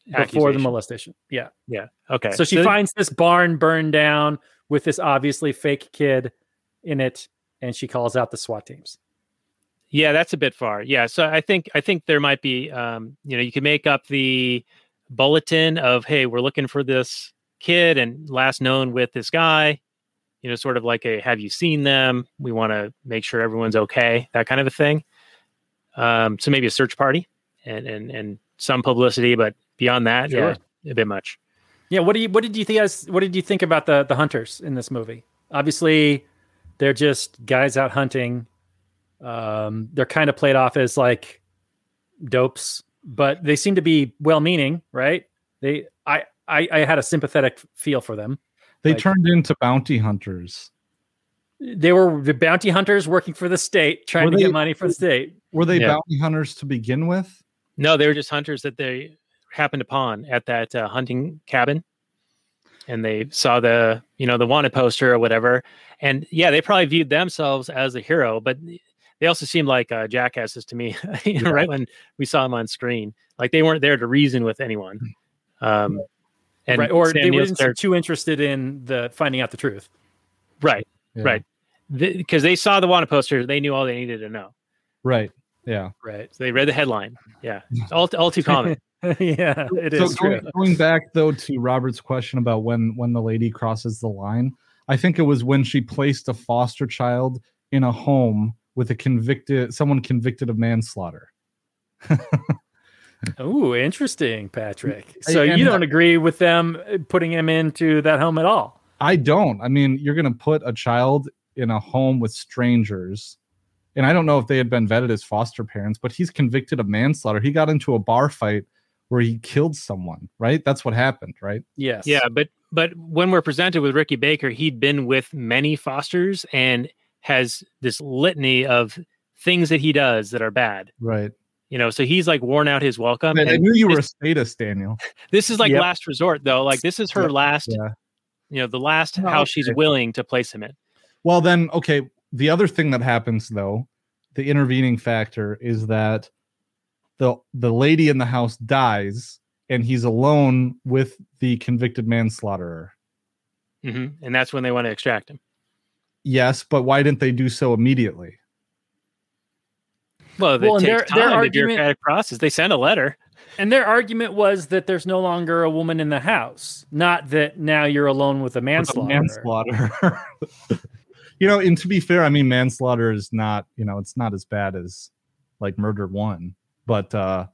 before the accusation. molestation. Yeah. Yeah. Okay. So she finds this barn burned down with this obviously fake kid in it, and she calls out the SWAT teams. Yeah, that's a bit far. Yeah, so I think there might be, you can make up the bulletin of, hey, we're looking for this kid and last known with this guy. Sort of like a, have you seen them? We want to make sure everyone's okay, that kind of a thing. So maybe a search party and some publicity, but beyond that, Sure. yeah, a bit much. Yeah. What did you think about the hunters in this movie? Obviously, they're just guys out hunting. They're kind of played off as like dopes, but they seem to be well-meaning, right? I had a sympathetic feel for them. They turned into bounty hunters. They were the bounty hunters working for the state, trying to get money for the state. Were they Yeah. bounty hunters to begin with? No, they were just hunters that they happened upon at that hunting cabin. And they saw the wanted poster or whatever. And yeah, they probably viewed themselves as a hero, but they also seemed like jackasses to me, right when we saw them on screen. Like they weren't there to reason with anyone. And Right, or Sam they Neill's weren't character- too interested in the finding out the truth. Right, Yeah. right. Because they saw the wanted poster, they knew all they needed to know. Right. Yeah. Right. So they read the headline. Yeah, all too common. Yeah, it So is true. going back though to Robert's question about when the lady crosses the line, I think it was when she placed a foster child in a home with someone convicted of manslaughter. Oh, interesting, Patrick. So And- you don't agree with them putting him into that home at all? I don't. I mean, you're going to put a child in a home with strangers. And I don't know if they had been vetted as foster parents, but he's convicted of manslaughter. He got into a bar fight where he killed someone, right? That's what happened, right? Yes. Yeah, but when we're presented with Ricky Baker, he'd been with many fosters and has this litany of things that he does that are bad. Right. So he's like worn out his welcome. I And knew you were a statist, Daniel. this is like Yep. last resort, though. Like this is her last, Yeah. the last Oh, house she's okay. willing to place him in. Well, then, okay. The other thing that happens, though, the intervening factor is that the lady in the house dies, and he's alone with the convicted manslaughterer. And that's when they want to extract him. Yes, but why didn't they do so immediately? Well, it Well, and takes their time, the argument- bureaucratic process. They send a letter. And their argument was that there's no longer a woman in the house, not that now you're alone with a manslaughter. Manslaughter. And to be fair, I mean, manslaughter is not, it's not as bad as like murder one, but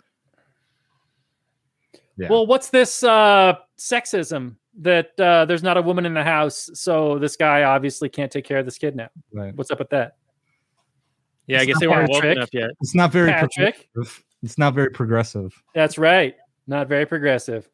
yeah. Well, what's this sexism that there's not a woman in the house, so this guy obviously can't take care of this kid now? Right. What's up with that? Yeah, I It's guess not they weren't woke Patrick. enough yet. It's not very Patrick? progressive. It's not very progressive. That's right. Not very progressive.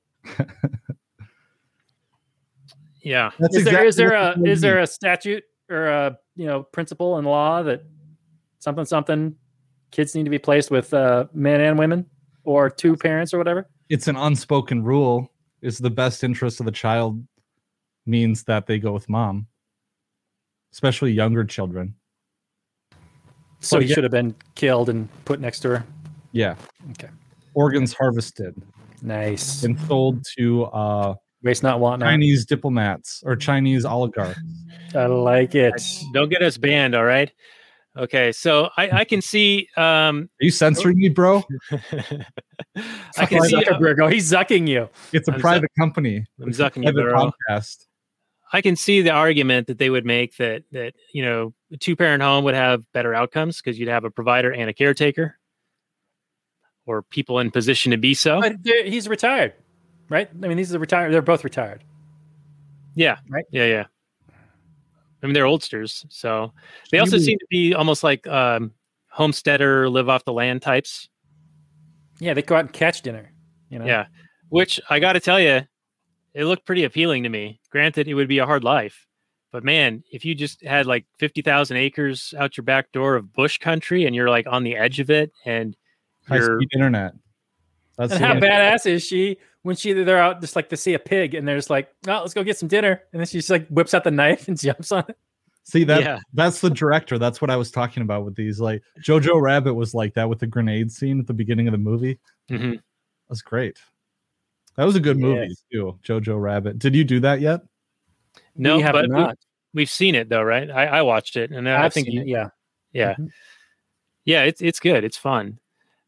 Yeah. That's Is exactly there what a statute or a principle in law that something kids need to be placed with men and women or two parents or whatever? it's an unspoken rule. Is the best interest of the child means that they go with mom, especially younger children. So Oh, he yeah. should have been killed and put next to her. Yeah. Okay. Organs harvested Nice. and sold to Waste not, want not. Chinese diplomats or Chinese oligarchs. I like it. Don't get us banned, all right? Okay, so I can see Are you censoring me, bro? I can see Zuckerberg. Oh, he's zucking you. It's a I'm private company. I'm It's a zucking you, private bro. podcast. I can see the argument that they would make that a two-parent home would have better outcomes because you'd have a provider and a caretaker, or people in position to be so. But he's retired, right? I mean, these are retired. They're both retired. Yeah, Right. Yeah. I mean, they're oldsters, so they also Maybe- seem to be almost like homesteader, live off the land types. Yeah, they go out and catch dinner. Yeah, which I got to tell you, it looked pretty appealing to me. Granted, it would be a hard life, but man, if you just had like 50,000 acres out your back door of bush country and you're like on the edge of it and you're High-speed internet. That's And the how answer. badass is she when they're out just like to see a pig and they're just like, oh, let's go get some dinner. And then she just like whips out the knife and jumps on it. See that? Yeah. That's the director. That's what I was talking about with these. Like Jojo Rabbit was like that with the grenade scene at the beginning of the movie. Mhm. That's great. That was a good movie Yes. too, Jojo Rabbit. Did you do that yet? No, we have but not. we've seen it though, right? I watched it, and I I've think seen it. Yeah. yeah, Mhm. yeah, it's good. It's fun.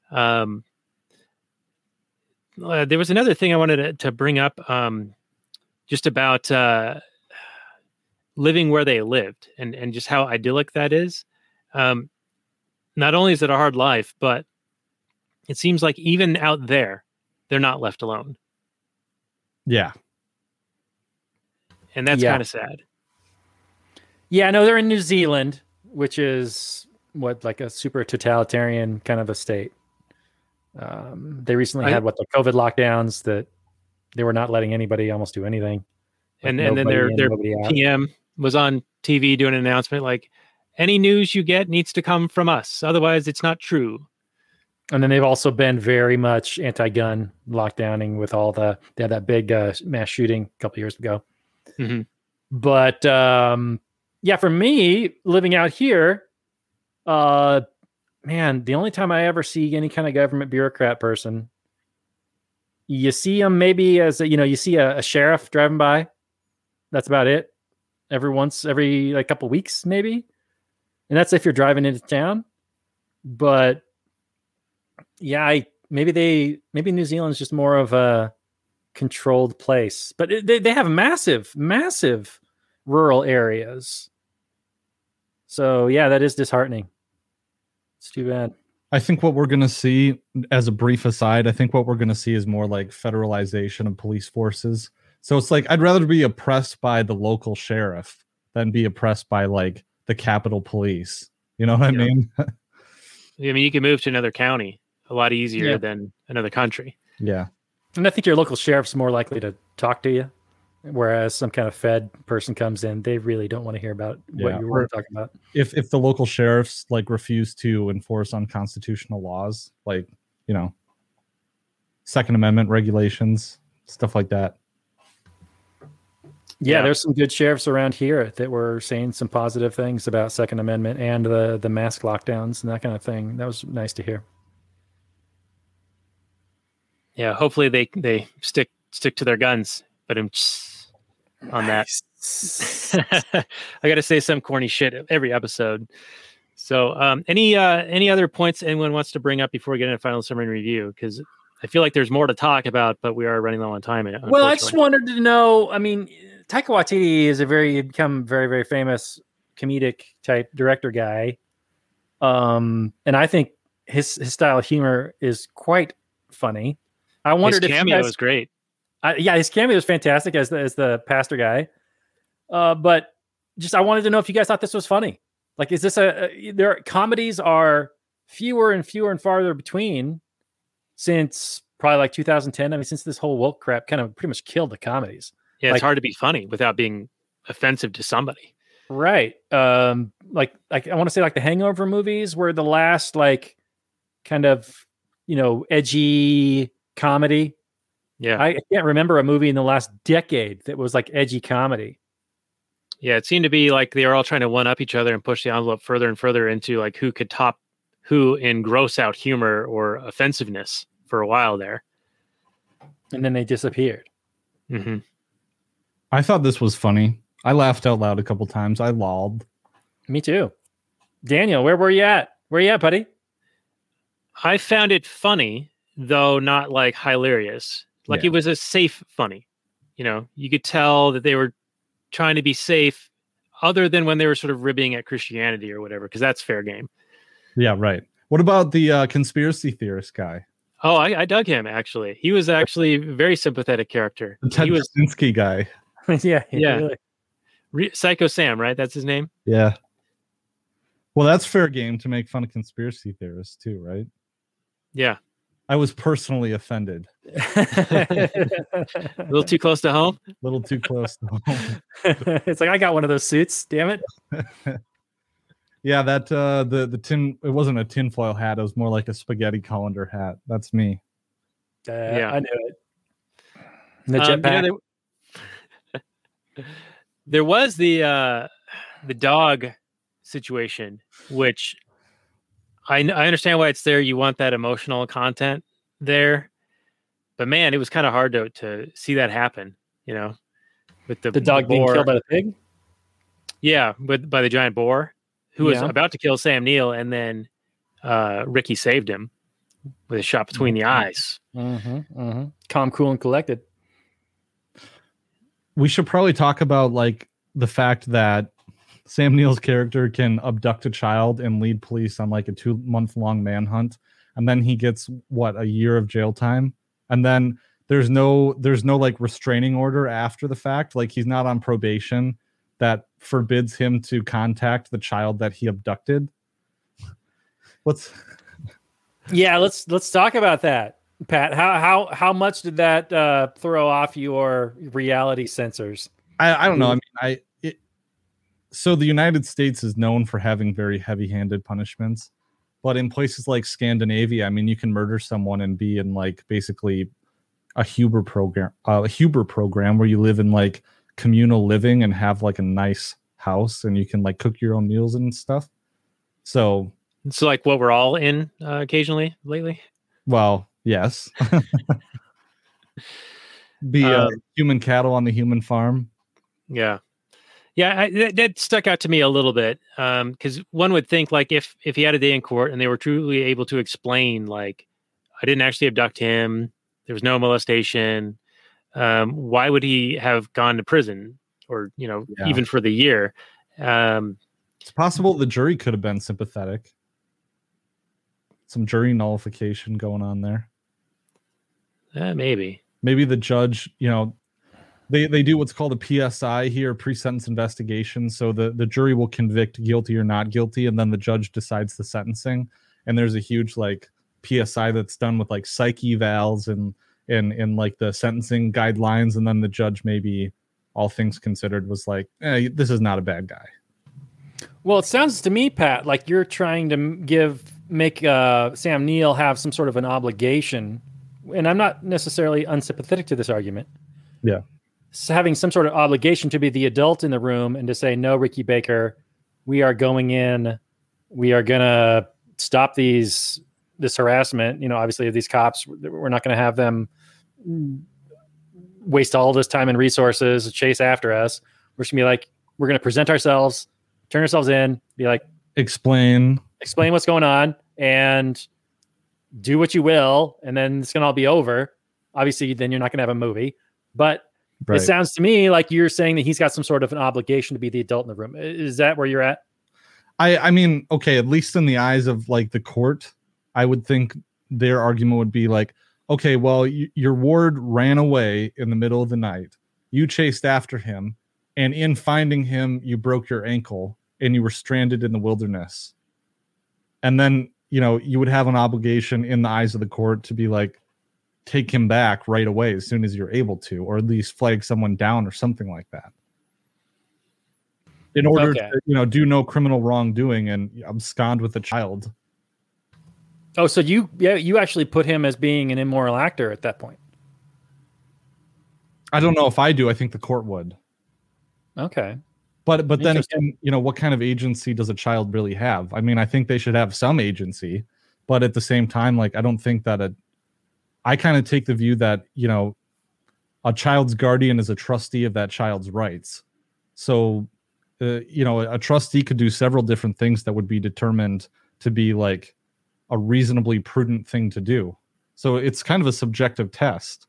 There was another thing I wanted to bring up, just about living where they lived and just how idyllic that is. Not only is it a hard life, but it seems like even out there, they're not left alone, Yeah. and that's Yeah. kind of sad. Yeah, no, they're in New Zealand, which is like a super totalitarian kind of a state. They recently had the COVID lockdowns that they were not letting anybody almost do anything. Like And then nobody their in, nobody out. PM was on TV doing an announcement like, any news you get needs to come from us, otherwise it's not true. And then they've also been very much anti-gun lockdowning with they had that big mass shooting a couple years ago. Mhm. But yeah, for me living out here, man, the only time I ever see any kind of government bureaucrat person, you see them maybe as you see a sheriff driving by. That's about it. Every like couple weeks, maybe. And that's if you're driving into town. But yeah, maybe New Zealand's just more of a controlled place. But they have massive rural areas. So yeah, that is disheartening. It's too bad. I think what we're going to see, as a brief aside, I think what we're going to see is more like federalization of police forces. So it's like, I'd rather be oppressed by the local sheriff than be oppressed by like the Capitol Police. You know what I mean? I mean, you can move to another county a lot easier Yeah. than another country. Yeah. And I think your local sheriff's more likely to talk to you. Whereas some kind of Fed person comes in, they really don't want to hear about what Yeah. you were talking about. If the local sheriffs like refuse to enforce unconstitutional laws, like, Second Amendment regulations, stuff like that. Yeah, there's some good sheriffs around here that were saying some positive things about Second Amendment and the mask lockdowns and that kind of thing. That was nice to hear. Yeah, hopefully they stick to their guns. But on that, I got to say some corny shit every episode. So, any other points anyone wants to bring up before we get into final summary and review? Because I feel like there's more to talk about, but we are running low on time. Well, I just wanted to know. I mean, Taika Waititi is become very, very famous comedic type director guy, and I think his style of humor is quite funny. I wondered his if cameo was great. Yeah, his cameo was fantastic as the pastor guy. But just I wanted to know if you guys thought this was funny. Like, is this their comedies are fewer and farther between since probably like 2010. I mean, since this whole woke crap kind of pretty much killed the comedies. Yeah, it's hard to be funny without being offensive to somebody. Right. Like I want to say like the Hangover movies were the last like kind of, edgy comedy. Yeah. I can't remember a movie in the last decade that was like edgy comedy. Yeah, it seemed to be like they were all trying to one up each other and push the envelope further and further into like who could top who in gross out humor or offensiveness for a while there. And then they disappeared. Mm-hmm. I thought this was funny. I laughed out loud a couple times. I lolled. Me too. Daniel, where were you at? Where you at, buddy? I found it funny, though not like hilarious. Like Yeah. it was a safe funny. You could tell that they were trying to be safe other than when they were sort of ribbing at Christianity or whatever, because that's fair game. Yeah, right. What about the conspiracy theorist guy? Oh, I dug him, actually. He was actually a very sympathetic character. The Ted He was Kaczynski guy. Yeah. really. Psycho Sam, right? That's his name? Yeah. Well, that's fair game to make fun of conspiracy theorists too, right? Yeah. I was personally offended. A little too close to home? A little too close to home. It's like I got one of those suits. Damn it! Yeah, that the tin. It wasn't a tinfoil hat. It was more like a spaghetti colander hat. That's me. I knew it. And the You know, jetpack. there was the dog situation, which I understand why it's there. You want that emotional content there, man, it was kind of hard to see that happen, with The dog being boar. killed by the pig. Yeah, by the giant boar who was Yeah. about to kill Sam Neill, and then Ricky saved him with a shot between the eyes. Calm, cool, and collected. We should probably talk about like the fact that Sam Neill's character can abduct a child and lead police on like a 2-month-long manhunt, and then he gets a year of jail time, and then there's no like restraining order after the fact. Like he's not on probation that forbids him to contact the child that he abducted. Yeah, let's talk about that, Pat. How much did that throw off your reality sensors? I don't know. I mean, so the United States is known for having very heavy-handed punishments, but in places like Scandinavia, I mean, you can murder someone and be in like basically a Huber program where you live in like communal living and have like a nice house and you can like cook your own meals and stuff. So It's like what we're all in occasionally lately. well, yes. Be human cattle on the human farm. Yeah. That stuck out to me a little bit because one would think like if he had a day in court and they were truly able to explain like I didn't actually abduct him, there was no molestation, why would he have gone to prison or even for the year? It's possible the jury could have been sympathetic. Some jury nullification going on there. Maybe the judge, they do what's called a PSI here, pre-sentence investigation. So the jury will convict guilty or not guilty, and then the judge decides the sentencing. And there's a huge like PSI that's done with like psych evals and like the sentencing guidelines, and then the judge, maybe all things considered, was like, this is not a bad guy. Well, it sounds to me, Pat, like you're trying to make Sam Neill have some sort of an obligation, and I'm not necessarily unsympathetic to this argument. Yeah. So having some sort of obligation to be the adult in the room and to say, no, Ricky Baker, we are going in, we are going to stop this harassment. Obviously these cops, we're not going to have them waste all this time and resources to chase after us. We're just going to be like, we're going to present ourselves, turn ourselves in, be like, explain what's going on and do what you will. And then it's going to all be over. Obviously, then you're not going to have a movie, but right. It sounds to me like you're saying that he's got some sort of an obligation to be the adult in the room. Is that where you're at? I mean, okay, at least in the eyes of like the court, I would think their argument would be like, okay, well, your ward ran away in the middle of the night. You chased after him, and in finding him, you broke your ankle and you were stranded in the wilderness. And then, you would have an obligation in the eyes of the court to be like, take him back right away as soon as you're able to, or at least flag someone down or something like that. In order to, do no criminal wrongdoing and abscond with the child. Oh, so you actually put him as being an immoral actor at that point. I don't know if I do. I think the court would. Okay. But then again, what kind of agency does a child really have? I mean, I think they should have some agency, but at the same time, like, I don't think that I kind of take the view that, a child's guardian is a trustee of that child's rights. So, a trustee could do several different things that would be determined to be like a reasonably prudent thing to do. So it's kind of a subjective test.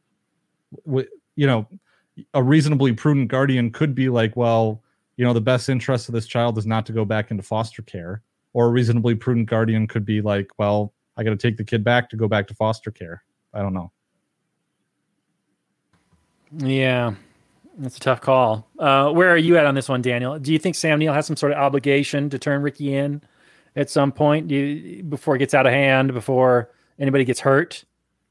A reasonably prudent guardian could be like, well, the best interest of this child is not to go back into foster care. Or a reasonably prudent guardian could be like, well, I got to take the kid back to go back to foster care. I don't know. Yeah. That's a tough call. Where are you at on this one, Daniel? Do you think Sam Neill has some sort of obligation to turn Ricky in at some point before it gets out of hand, before anybody gets hurt?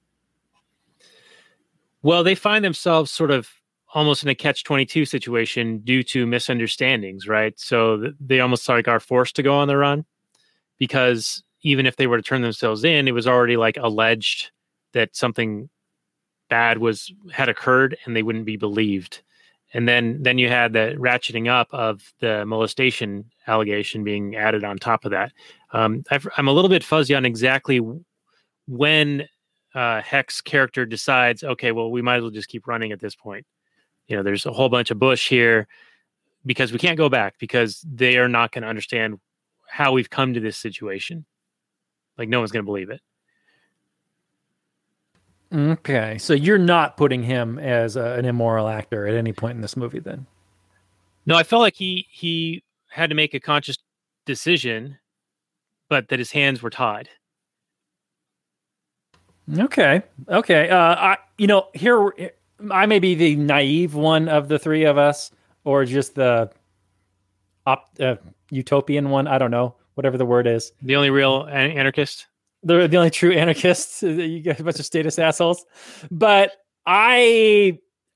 Well, they find themselves sort of almost in a catch-22 situation due to misunderstandings, right? So they almost like are forced to go on the run because even if they were to turn themselves in, it was already like alleged that something bad had occurred and they wouldn't be believed. And then you had the ratcheting up of the molestation allegation being added on top of that. I'm a little bit fuzzy on exactly when Heck's character decides, okay, well, we might as well just keep running at this point. There's a whole bunch of bush here because we can't go back because they are not going to understand how we've come to this situation. Like, no one's going to believe it. Okay, so you're not putting him as an immoral actor at any point in this movie, then? No, I felt like he had to make a conscious decision, but that his hands were tied. Okay. Here I may be the naive one of the three of us, or just the utopian one. I don't know, whatever the word is. The only real anarchist. The only true anarchists. You got a bunch of status assholes. But I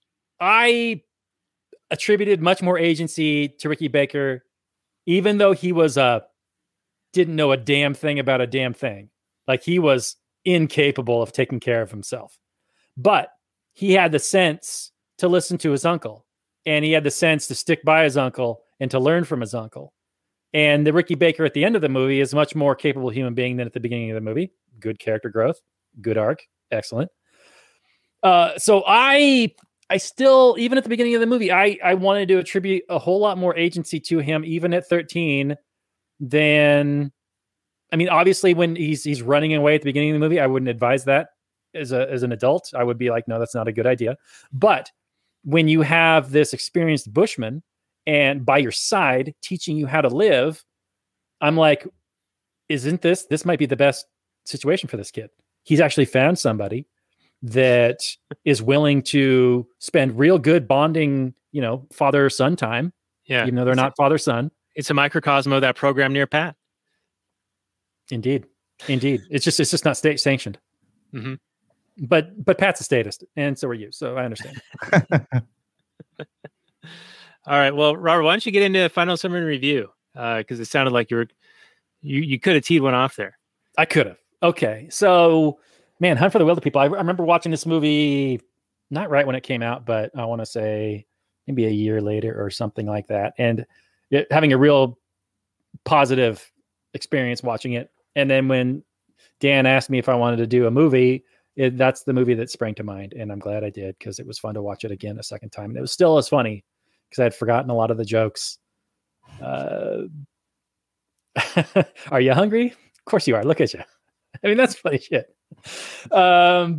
attributed much more agency to Ricky Baker, even though he was didn't know a damn thing about a damn thing. Like, he was incapable of taking care of himself. But he had the sense to listen to his uncle, and he had the sense to stick by his uncle and to learn from his uncle. And the Ricky Baker at the end of the movie is a much more capable human being than at the beginning of the movie. Good character growth, good arc, excellent. So I still, even at the beginning of the movie, I wanted to attribute a whole lot more agency to him, even at 13, than, I mean, obviously when he's running away at the beginning of the movie, I wouldn't advise that as an adult. I would be like, no, that's not a good idea. But when you have this experienced bushman and by your side teaching you how to live, I'm like, isn't this might be the best situation for this kid. He's actually found somebody that is willing to spend real good bonding, father-son time. Yeah. Even though they're not father-son. It's a microcosm of that program near Pat. Indeed. It's just not state sanctioned. Mm-hmm. But Pat's a statist, and so are you. So I understand. All right. Well, Robert, why don't you get into final summary review? Because it sounded like you could have teed one off there. I could have. Okay. So, man, Hunt for the Wilder People. I remember watching this movie, not right when it came out, but I want to say maybe a year later or something like that. And having a real positive experience watching it. And then when Dan asked me if I wanted to do a movie, that's the movie that sprang to mind. And I'm glad I did, because it was fun to watch it again a second time. And it was still as funny because I had forgotten a lot of the jokes. Are you hungry? Of course you are. Look at you. I mean, that's funny shit. But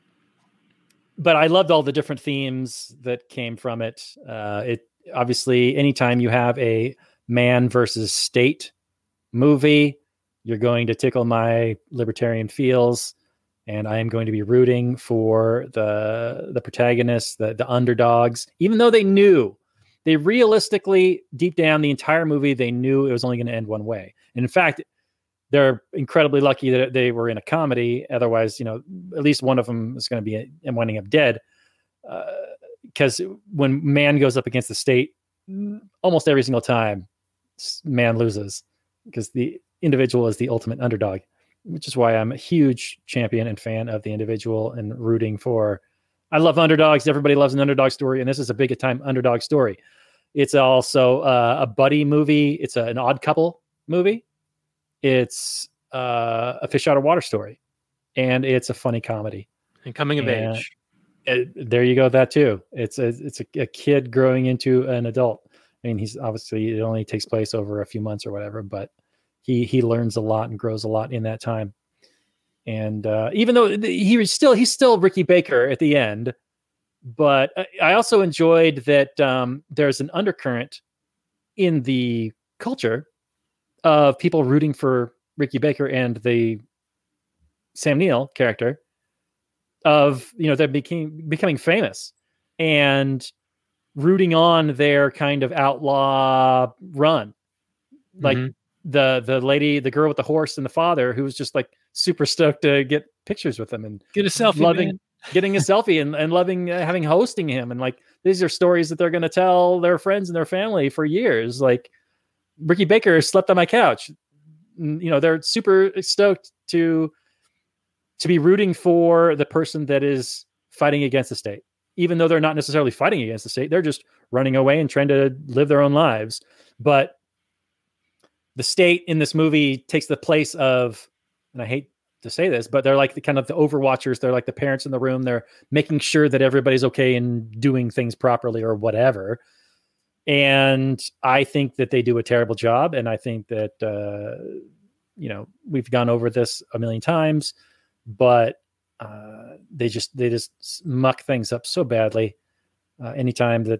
I loved all the different themes that came from it. It obviously, anytime you have a man versus state movie, you're going to tickle my libertarian feels, and I am going to be rooting for the protagonists, the underdogs, even though they realistically, deep down the entire movie, they knew it was only going to end one way. And in fact, they're incredibly lucky that they were in a comedy. Otherwise, at least one of them is going to be winding up dead. Because when man goes up against the state, almost every single time, man loses, because the individual is the ultimate underdog, which is why I'm a huge champion and fan of the individual and rooting for. I love underdogs. Everybody loves an underdog story, and this is a big time underdog story. It's also a buddy movie. It's an odd couple movie. It's a fish out of water story, and it's a funny comedy and coming of age. There you go. That too. It's a kid growing into an adult. I mean, he's obviously, it only takes place over a few months or whatever, but he learns a lot and grows a lot in that time. And even though he's still Ricky Baker at the end, but I also enjoyed that there's an undercurrent in the culture of people rooting for Ricky Baker and the Sam Neill character of, they're becoming famous and rooting on their kind of outlaw run. Like the girl with the horse and the father who was just like super stoked to get pictures with him and get a selfie, getting a selfie and loving hosting him. And like, these are stories that they're going to tell their friends and their family for years. Like, Ricky Baker slept on my couch. They're super stoked to be rooting for the person that is fighting against the state, even though they're not necessarily fighting against the state. They're just running away and trying to live their own lives. But the state in this movie takes the place of, and I hate to say this, but they're like the kind of the overwatchers. They're like the parents in the room. They're making sure that everybody's okay and doing things properly or whatever. And I think that they do a terrible job. And I think that, we've gone over this a million times, but they just muck things up so badly. Anytime that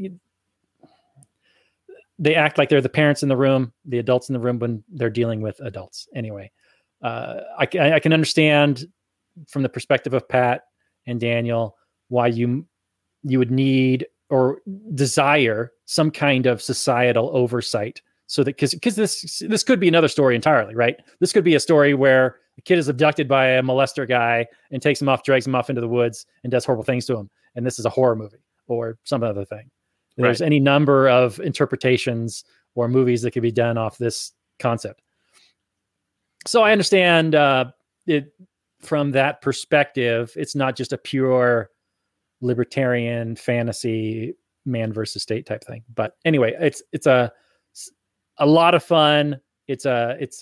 they act like they're the parents in the room, the adults in the room when they're dealing with adults. Anyway, I can understand from the perspective of Pat and Daniel why you would need or desire some kind of societal oversight, so that because this could be another story entirely, right? This could be a story where a kid is abducted by a molester guy and takes him off, drags him off into the woods, and does horrible things to him. And this is a horror movie or some other thing. There's any number of interpretations or movies that could be done off this concept. So I understand it from that perspective. It's not just a pure libertarian fantasy man versus state type thing. But anyway, it's a lot of fun. It's just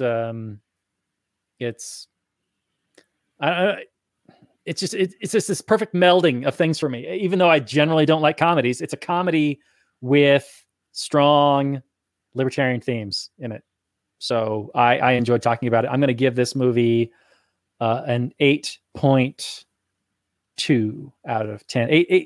this perfect melding of things for me. Even though I generally don't like comedies, it's a comedy with strong libertarian themes in it. So I enjoyed talking about it. I'm going to give this movie an 8.2 out of 10.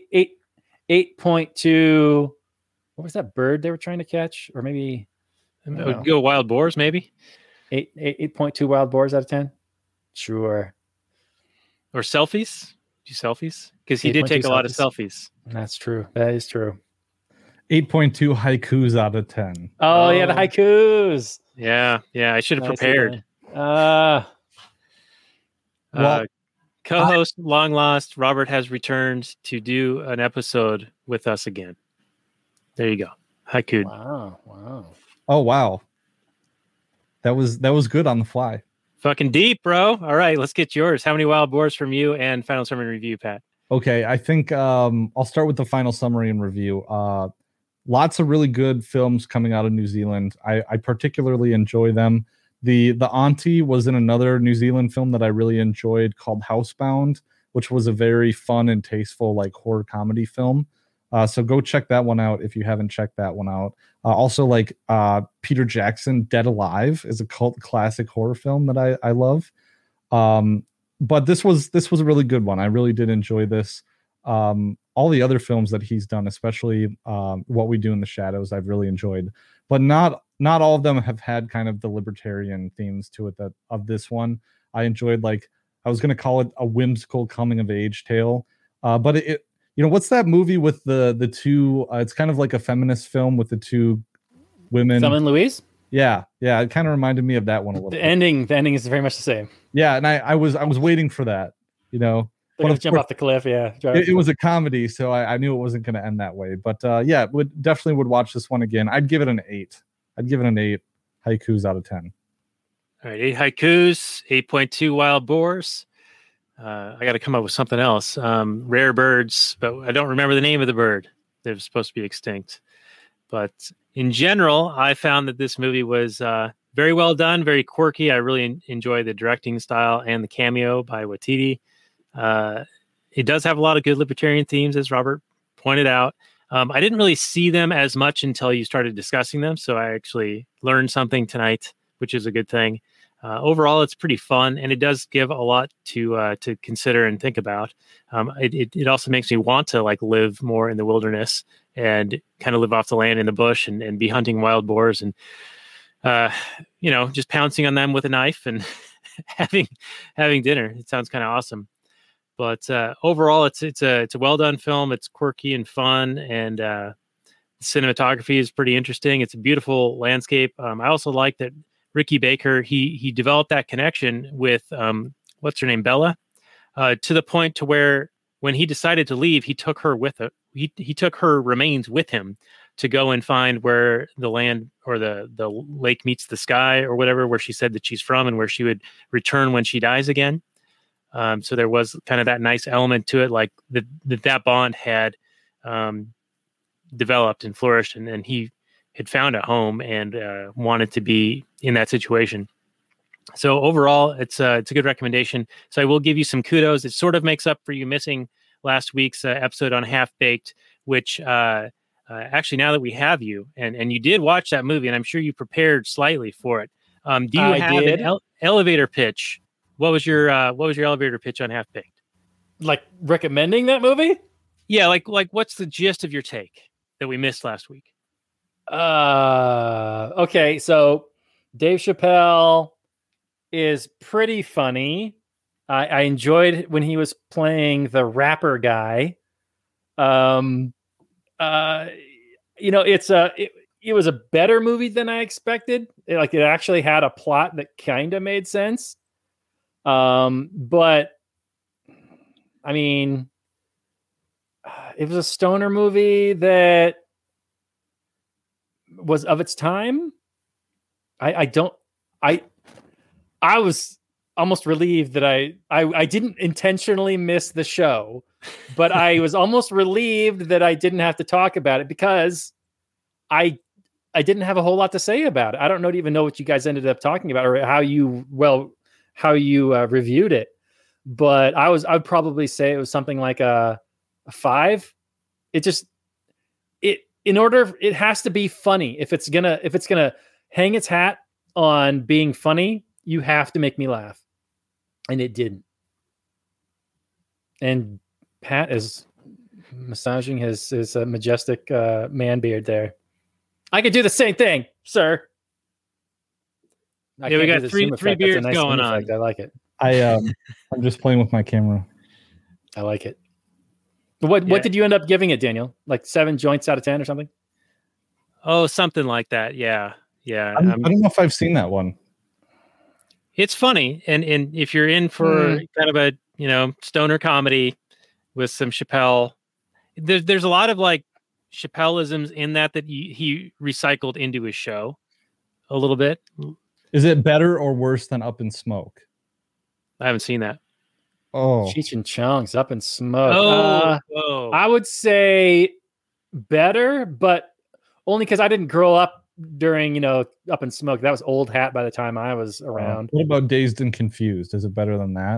8.2. What was that bird they were trying to catch? Or maybe go wild boars, maybe 8.2 wild boars out of 10. Sure. Or selfies. Do selfies? Because he did take a lot of selfies. That's true. That is true. 8.2 haikus out of 10. Oh, yeah, the haikus. Yeah. I should have prepared. Co-host long lost Robert has returned to do an episode with us again. There you go. Haiku. Wow. Oh wow. That was good on the fly. Fucking deep, bro. All right, let's get yours. How many wild boars from you and final summary and review, Pat? Okay, I think I'll start with the final summary and review. Lots of really good films coming out of New Zealand. I particularly enjoy them. The Auntie was in another New Zealand film that I really enjoyed called Housebound, which was a very fun and tasteful like horror comedy film. So go check that one out if you haven't checked that one out. Also, like Peter Jackson, Dead Alive is a cult classic horror film that I love. But this was a really good one. I really did enjoy this. All the other films that he's done, especially What We Do in the Shadows, I've really enjoyed. But not all of them have had kind of the libertarian themes to it that of this one. I enjoyed, like, I was going to call it a whimsical coming of age tale. But it what's that movie with the two, it's kind of like a feminist film with the two women. Thelma and Louise? Yeah. It kind of reminded me of that one a little bit. The ending is very much the same. Yeah, and I was waiting for that, They're gonna jump off the cliff, yeah. It was a comedy, so I knew it wasn't going to end that way. But yeah, would watch this one again. I'd give it an 8. I'd give it an 8 haikus out of 10. All right, 8 haikus, 8.2 wild boars. I got to come up with something else. Rare birds, but I don't remember the name of the bird. They're supposed to be extinct. But in general, I found that this movie was very well done, very quirky. I really enjoy the directing style and the cameo by Waititi. It does have a lot of good libertarian themes, as Robert pointed out. I didn't really see them as much until you started discussing them, so I actually learned something tonight, which is a good thing. Overall, it's pretty fun, and it does give a lot to consider and think about. It also makes me want to like live more in the wilderness and kind of live off the land in the bush and be hunting wild boars and just pouncing on them with a knife and having dinner. It sounds kind of awesome. But overall, it's a well done film. It's quirky and fun, and the cinematography is pretty interesting. It's a beautiful landscape. I also like that Ricky Baker he developed that connection with what's her name, Bella, to the point to where when he decided to leave, he took her with he took her remains with him to go and find where the land or the lake meets the sky or whatever, where she said that she's from and where she would return when she dies again. So there was kind of that nice element to it, like that bond had developed and flourished, and he had found a home and wanted to be in that situation. So overall, it's a good recommendation. So I will give you some kudos. It sort of makes up for you missing last week's episode on Half Baked, which actually, now that we have you and you did watch that movie, and I'm sure you prepared slightly for it. Do you have an elevator pitch? What was your elevator pitch on Half Baked? Like recommending that movie? Yeah, like what's the gist of your take that we missed last week? Okay, so Dave Chappelle is pretty funny. I enjoyed when he was playing the rapper guy. It was a better movie than I expected. It actually had a plot that kind of made sense. But I mean, it was a stoner movie that was of its time. I was almost relieved that I didn't intentionally miss the show, but I was almost relieved that I didn't have to talk about it because I didn't have a whole lot to say about it. I don't even know what you guys ended up talking about or how you reviewed it, but I'd probably say it was something like a 5. It has to be funny. If it's gonna hang its hat on being funny, you have to make me laugh. And it didn't. And Pat is massaging his majestic man beard there. I could do the same thing, sir. Yeah, we got three beards going on. I like it. I'm just playing with my camera. I like it. What did you end up giving it, Daniel? Like 7 joints out of 10 or something? Oh, something like that. Yeah. I don't know if I've seen that one. It's funny, and if you're in for kind of a stoner comedy with some Chappelle, there's a lot of like Chappelleisms in that he recycled into his show a little bit. Is it better or worse than Up in Smoke? I haven't seen that. Oh, Cheech and Chong's Up in Smoke. Oh, I would say better, but only because I didn't grow up during Up in Smoke. That was old hat by the time I was around. What about Dazed and Confused? Is it better than that?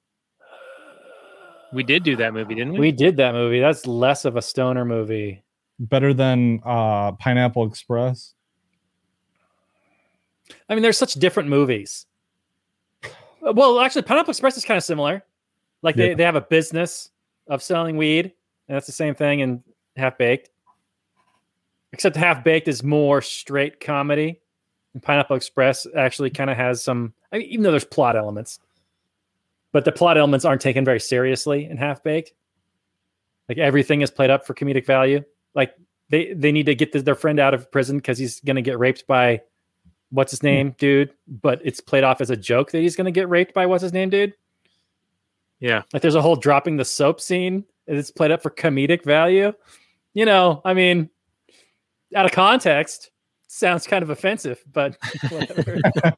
We did do that movie, didn't we? We did that movie. That's less of a stoner movie. Better than Pineapple Express? I mean, there's such different movies. Well, actually, Pineapple Express is kind of similar. Like they have a business of selling weed, and that's the same thing in Half Baked. Except Half Baked is more straight comedy. And Pineapple Express actually kind of has some, even though there's plot elements, but the plot elements aren't taken very seriously in Half Baked. Like everything is played up for comedic value. Like they need to get their friend out of prison because he's going to get raped by what's his name, dude. But it's played off as a joke that he's going to get raped by what's his name, dude. Yeah. Like there's a whole dropping the soap scene. And it's played up for comedic value. I mean, out of context, sounds kind of offensive, but whatever.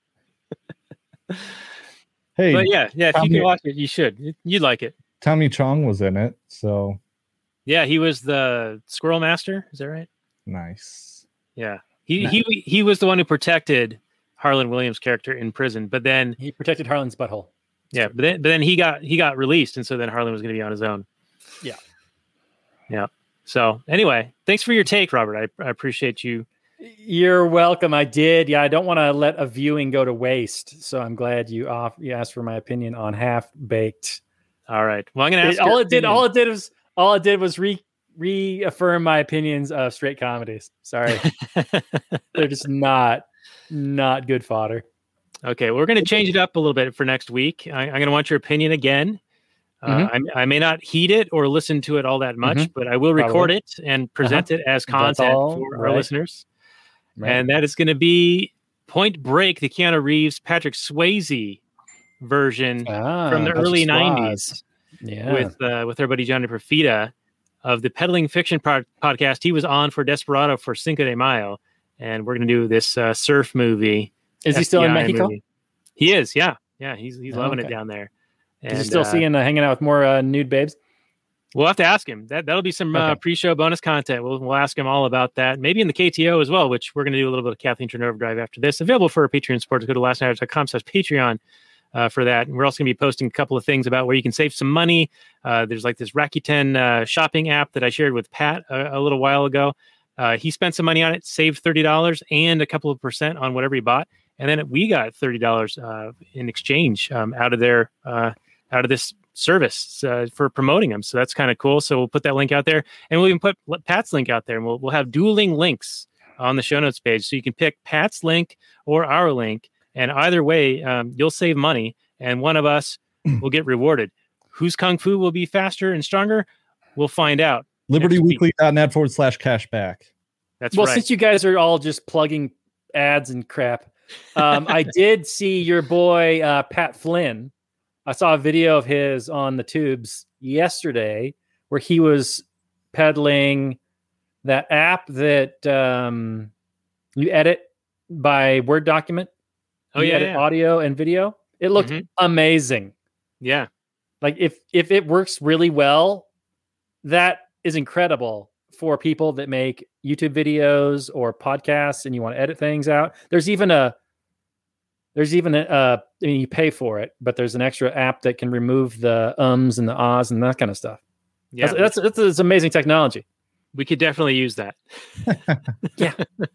Hey, but yeah, if you can watch it, you should. You'd like it. Tommy Chong was in it, so yeah, he was the Squirrel Master. Is that right? Nice. Yeah, he was the one who protected Harlan Williams' character in prison, but then he protected Harlan's butthole. Yeah, but then he got released, and so then Harlan was going to be on his own. Yeah. So anyway, thanks for your take, Robert. I appreciate you. You're welcome. I did. Yeah, I don't want to let a viewing go to waste, so I'm glad you asked for my opinion on Half Baked. All right. Well, I'm going to ask. All it did was reaffirm my opinions of straight comedies. Sorry, they're just not good fodder. Okay, well, we're going to change it up a little bit for next week. I'm going to want your opinion again. I may not heed it or listen to it all that much, but I will record it and present it as content for our listeners. Right. And that is going to be Point Break, the Keanu Reeves, Patrick Swayze version from the early 90s with our buddy Johnny Profita of the Peddling Fiction podcast. He was on for Desperado for Cinco de Mayo, and we're going to do this surf movie. Is he still in Mexico? Movie. He is, yeah. Yeah, he's loving it down there. Is he still hanging out with more nude babes? We'll have to ask him. That'll be some Okay. pre-show bonus content. We'll ask him all about that. Maybe in the KTO as well, which we're going to do a little bit of Kathleen Turner Overdrive after this. Available for our Patreon supporters. Go to lastnighters.com/Patreon for that. And we're also going to be posting a couple of things about where you can save some money. There's like this Rakuten shopping app that I shared with Pat a little while ago. He spent some money on it, saved $30 and a couple of percent on whatever he bought. And then we got $30 in exchange out of this service for promoting them. So that's kind of cool. So we'll put that link out there, and we'll even put Pat's link out there, and we'll have dueling links on the show notes page. So you can pick Pat's link or our link, and either way, you'll save money, and one of us will get rewarded. Whose Kung Fu will be faster and stronger? We'll find out. libertyweekly.net/cashback. That's Well, right. since you guys are all just plugging ads and crap, I did see your boy Pat Flynn. I saw a video of his on the tubes yesterday where he was peddling that app that you edit by Word document. Oh, You yeah, edit yeah. audio and video. It looked Mhm. amazing. Yeah. Like if it works really well, that is incredible for people that make YouTube videos or podcasts and you want to edit things out. There's even I mean, you pay for it, but there's an extra app that can remove the ums and the ahs and that kind of stuff. Yeah. That's amazing technology. We could definitely use that. Yeah.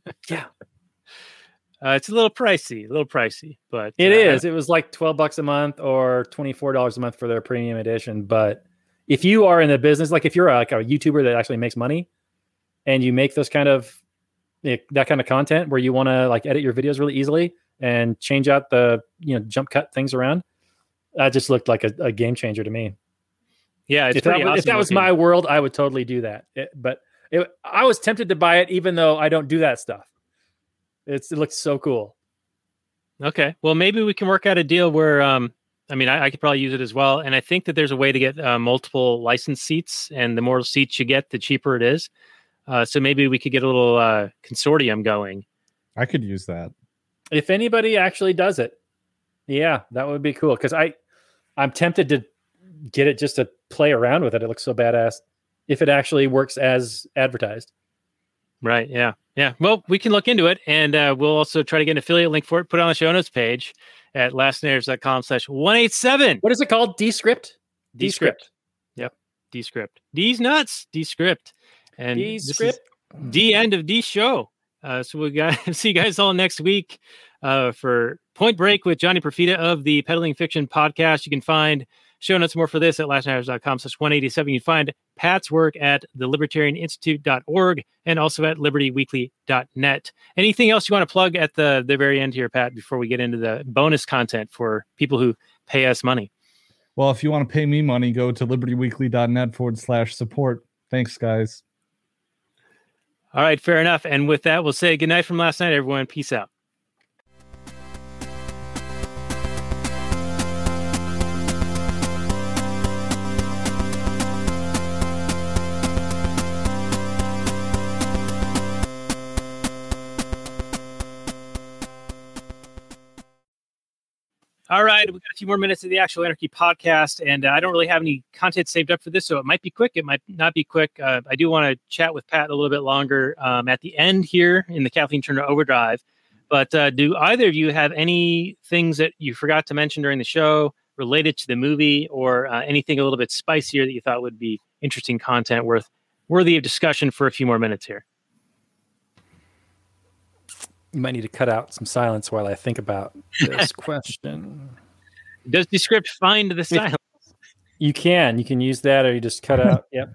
It's a little pricey, but It is. It was like $12 a month or $24 a month for their premium edition. But if you are in the business, like if you're like a YouTuber that actually makes money and you make those kind of that kind of content where you want to like edit your videos really easily and change out the jump cut things around, that just looked like a game changer to me. Yeah, it's If that, pretty was, if awesome that was looking. my world, I would totally do that. I was tempted to buy it, even though I don't do that stuff. It looks so cool. Okay. Well, maybe we can work out a deal where, I could probably use it as well. And I think that there's a way to get multiple license seats, and the more seats you get, the cheaper it is. So maybe we could get a little consortium going. I could use that. If anybody actually does it, yeah, that would be cool. Because I'm tempted to get it just to play around with it. It looks so badass. If it actually works as advertised. Right. Yeah. Yeah. Well, we can look into it, and we'll also try to get an affiliate link for it, put it on the show notes page at lastnighters.com/187. What is it called? Descript? Descript. Yep. Descript. D's nuts. Descript. And this is Descript. the end of the show. So we got see you guys all next week for Point Break with Johnny Profita of the Peddling Fiction podcast. You can find show notes more for this at lastnighters.com/187. You can find Pat's work at thelibertarianinstitute.org and also at libertyweekly.net. Anything else you want to plug at the very end here, Pat, before we get into the bonus content for people who pay us money? Well, if you want to pay me money, go to libertyweekly.net/support. Thanks, guys. All right, fair enough. And with that, we'll say goodnight from last night, everyone. Peace out. All right, we've got a few more minutes of the Actual Anarchy podcast, and I don't really have any content saved up for this, so it might be quick. It might not be quick. I do want to chat with Pat a little bit longer at the end here in the Kathleen Turner Overdrive. But do either of you have any things that you forgot to mention during the show related to the movie, or anything a little bit spicier that you thought would be interesting content worthy of discussion for a few more minutes here? You might need to cut out some silence while I think about this question. Does the script find the silence? You can use that, or you just cut out. Yep.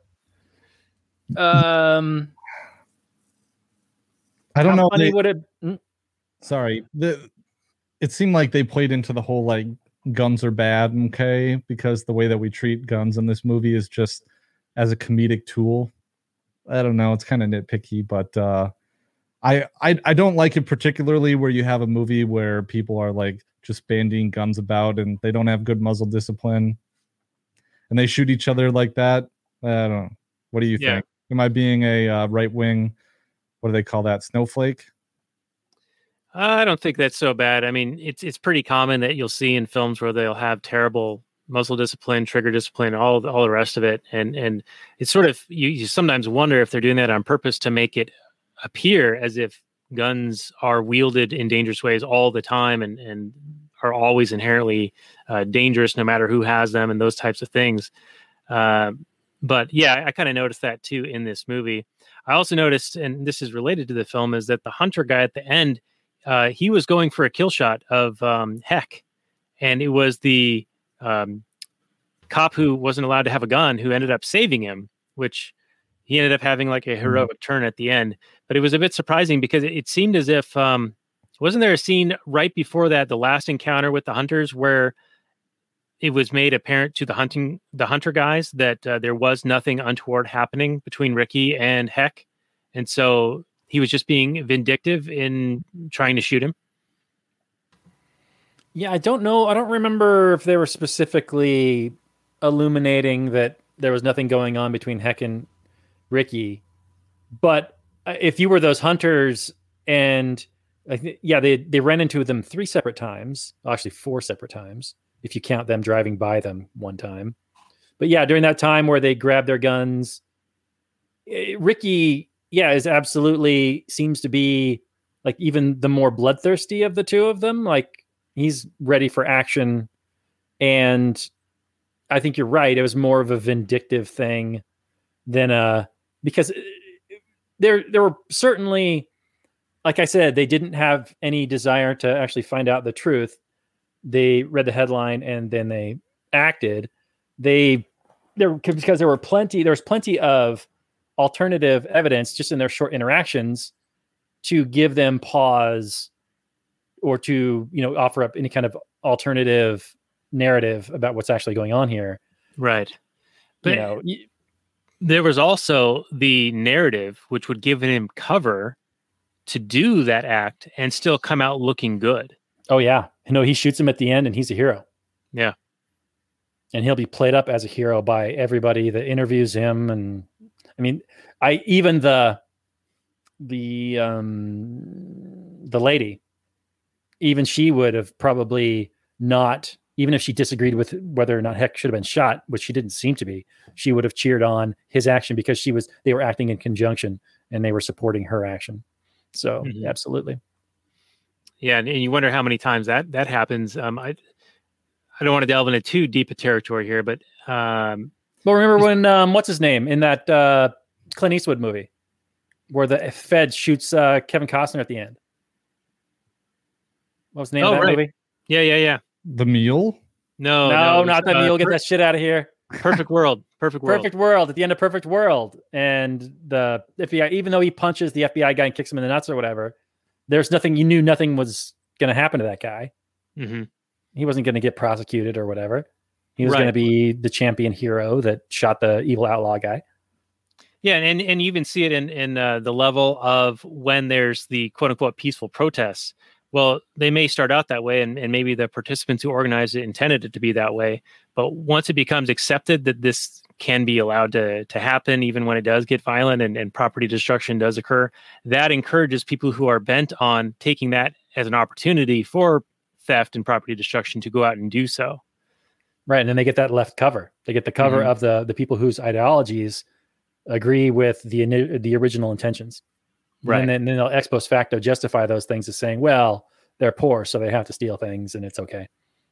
I don't How know. funny would it? Sorry. It seemed like they played into the whole like guns are bad, okay? Because the way that we treat guns in this movie is just as a comedic tool. I don't know. It's kind of nitpicky, but I don't like it particularly where you have a movie where people are like just bandying guns about and they don't have good muzzle discipline and they shoot each other like that. I don't know. What do you think? Am I being a right wing? What do they call that? Snowflake? I don't think that's so bad. I mean, it's pretty common that you'll see in films where they'll have terrible muzzle discipline, trigger discipline, all the rest of it. And it's sort of, you sometimes wonder if they're doing that on purpose to make it appear as if guns are wielded in dangerous ways all the time and are always inherently dangerous no matter who has them and those types of things. But yeah, I kind of noticed that too in this movie. I also noticed, and this is related to the film, is that the hunter guy at the end, he was going for a kill shot of Heck. And it was the cop who wasn't allowed to have a gun who ended up saving him, which he ended up having like a heroic turn at the end. But it was a bit surprising because it seemed as if, wasn't there a scene right before that, the last encounter with the hunters, where it was made apparent to the hunter guys that there was nothing untoward happening between Ricky and Heck. And so he was just being vindictive in trying to shoot him. Yeah, I don't know. I don't remember if they were specifically illuminating that there was nothing going on between Heck and Ricky. But if you were those hunters and they ran into them 3 separate times, actually 4 separate times, if you count them driving by them one time. But yeah, during that time where they grabbed their guns, Ricky, is absolutely seems to be like even the more bloodthirsty of the two of them. Like, he's ready for action. And I think you're right. It was more of a vindictive thing than because there were certainly, like I said, they didn't have any desire to actually find out the truth. They read the headline and then they acted. Because there was plenty of alternative evidence just in their short interactions to give them pause or to, offer up any kind of alternative narrative about what's actually going on here. Right. But there was also the narrative, which would give him cover to do that act and still come out looking good. Oh yeah. He shoots him at the end and he's a hero. Yeah. And he'll be played up as a hero by everybody that interviews him. And I mean, even the lady, even she would have probably not, even if she disagreed with whether or not Heck should have been shot, which she didn't seem to be, she would have cheered on his action because they were acting in conjunction and they were supporting her action. So absolutely. Yeah. And you wonder how many times that happens. I don't want to delve into too deep a territory here, but well, remember when what's his name in that Clint Eastwood movie where the Fed shoots Kevin Costner at the end? What was the name of that movie? Yeah. The Meal? No, not The Meal. Get that shit out of here. Perfect World. Perfect World. At the end of Perfect World, and the FBI, even though he punches the FBI guy and kicks him in the nuts or whatever, there's nothing. You knew nothing was going to happen to that guy. Mm-hmm. He wasn't going to get prosecuted or whatever. He was going to be the champion hero that shot the evil outlaw guy. Yeah, and you even see it in the level of when there's the quote unquote peaceful protests. Well, they may start out that way, and maybe the participants who organized it intended it to be that way. But once it becomes accepted that this can be allowed to happen, even when it does get violent and property destruction does occur, that encourages people who are bent on taking that as an opportunity for theft and property destruction to go out and do so. Right, and then they get that left cover. They get the cover of the people whose ideologies agree with the original intentions. Right. And then they'll ex post facto justify those things as saying, well, they're poor, so they have to steal things, and it's okay.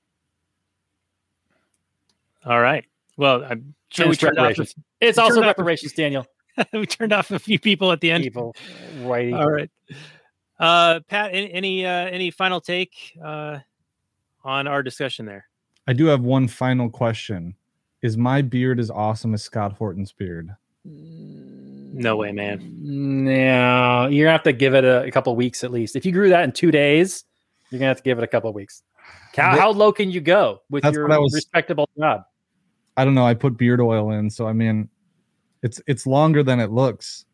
All right. Well, I'm sure we turned off. It's also reparations, Daniel. We turned off a few people at the end. Righty. All right. Pat, any final take on our discussion there? I do have one final question. Is my beard as awesome as Scott Horton's beard? No way, man. No, you're gonna have to give it a couple weeks at least. If you grew that in 2 days, you're gonna have to give it a couple of weeks. How low can you go with your respectable job? I don't know. I put beard oil in, so I mean, it's longer than it looks.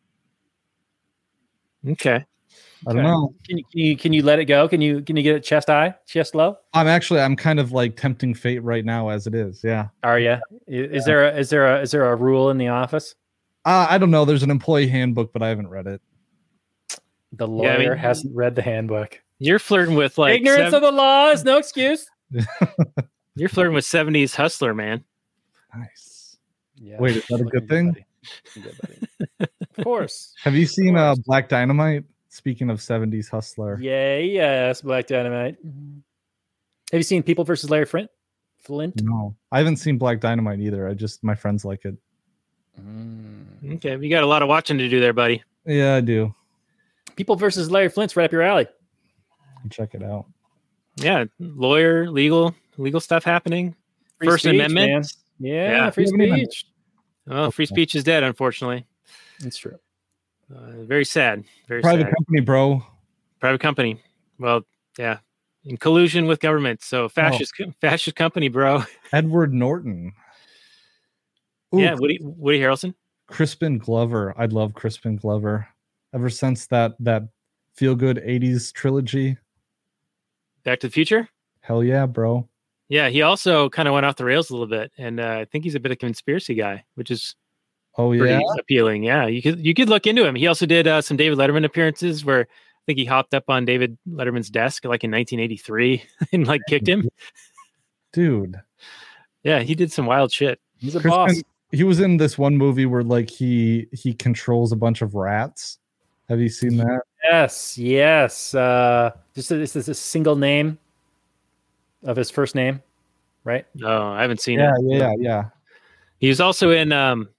Okay. I don't know. Can you let it go? Can you get it chest low? I'm kind of like tempting fate right now as it is. Yeah. Are you? Is there a rule in the office? I don't know. There's an employee handbook, but I haven't read it. The lawyer hasn't read the handbook. You're flirting with like ignorance of the law is no excuse. You're flirting with 70s hustler, man. Nice. Yeah. Wait, is that a good thing? Of course. Have you seen course. Black Dynamite? Speaking of 70s hustler. Yes, Black Dynamite. Have you seen People versus Larry Flint? No, I haven't seen Black Dynamite either. My friends like it. Okay, you got a lot of watching to do there, buddy. Yeah, I do. People versus Larry Flint's right up your alley. I'll check it out. Yeah, lawyer, legal stuff happening. Free First speech, Amendment. man. Yeah, free You haven't even- speech. Oh, free speech is dead, unfortunately. It's true. Very sad. Very Private sad. company, bro. Private company. Well, yeah, in collusion with government. So fascist company, bro. Edward Norton. Ooh, Yeah, Woody Harrelson. Crispin Glover. I love Crispin Glover. Ever since that feel good 80s trilogy. Back to the Future. Hell yeah, bro. Yeah, he also kind of went off the rails a little bit, and I think he's a bit of a conspiracy guy, which is Oh pretty yeah. appealing. Yeah, you could look into him. He also did some David Letterman appearances where I think he hopped up on David Letterman's desk like in 1983 and like kicked him. Dude. Yeah, he did some wild shit. He's a Crispin- boss. He was in this one movie where like he controls a bunch of rats. Have you seen that? Yes. Just this is a single name of his first name, right? Oh, I haven't seen Yeah, it. yeah. He was also in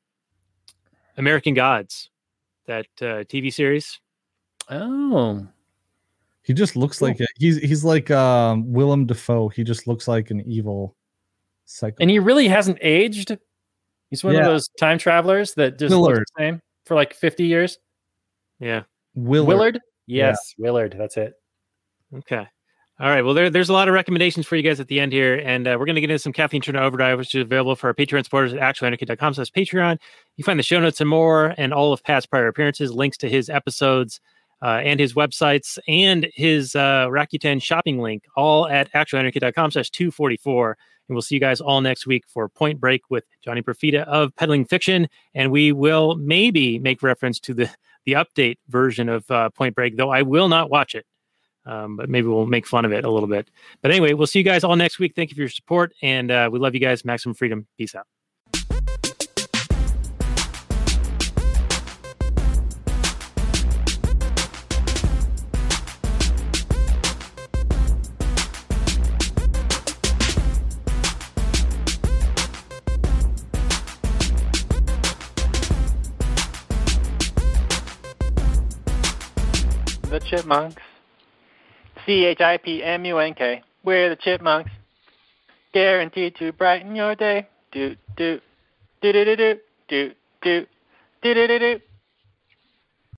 American Gods, that TV series. Oh, He just looks like it. He's like Willem Dafoe. He just looks like an evil psycho. and he really hasn't aged. He's one of Yeah. those time travelers that just Willard. looks the same for like 50 years. Yeah. Willard? Yes, Willard. That's it. Okay. All right. Well, there's a lot of recommendations for you guys at the end here, and we're going to get into some Caffeine Turn Overdrive, which is available for our Patreon supporters at actualanarchy.com/Patreon. You find the show notes and more, and all of Pat's prior appearances, links to his episodes, and his websites, and his Rakuten shopping link, all at actualanarchy.com/244. And we'll see you guys all next week for Point Break with Johnny Profita of Peddling Fiction, and we will maybe make reference to the update version of Point Break, though I will not watch it. But maybe we'll make fun of it a little bit. But anyway, we'll see you guys all next week. Thank you for your support, and we love you guys. Maximum freedom. Peace out. The Chipmunks. CHIPMUNK. We're the Chipmunks. Guaranteed to brighten your day. Do do do do do do do do do do do do.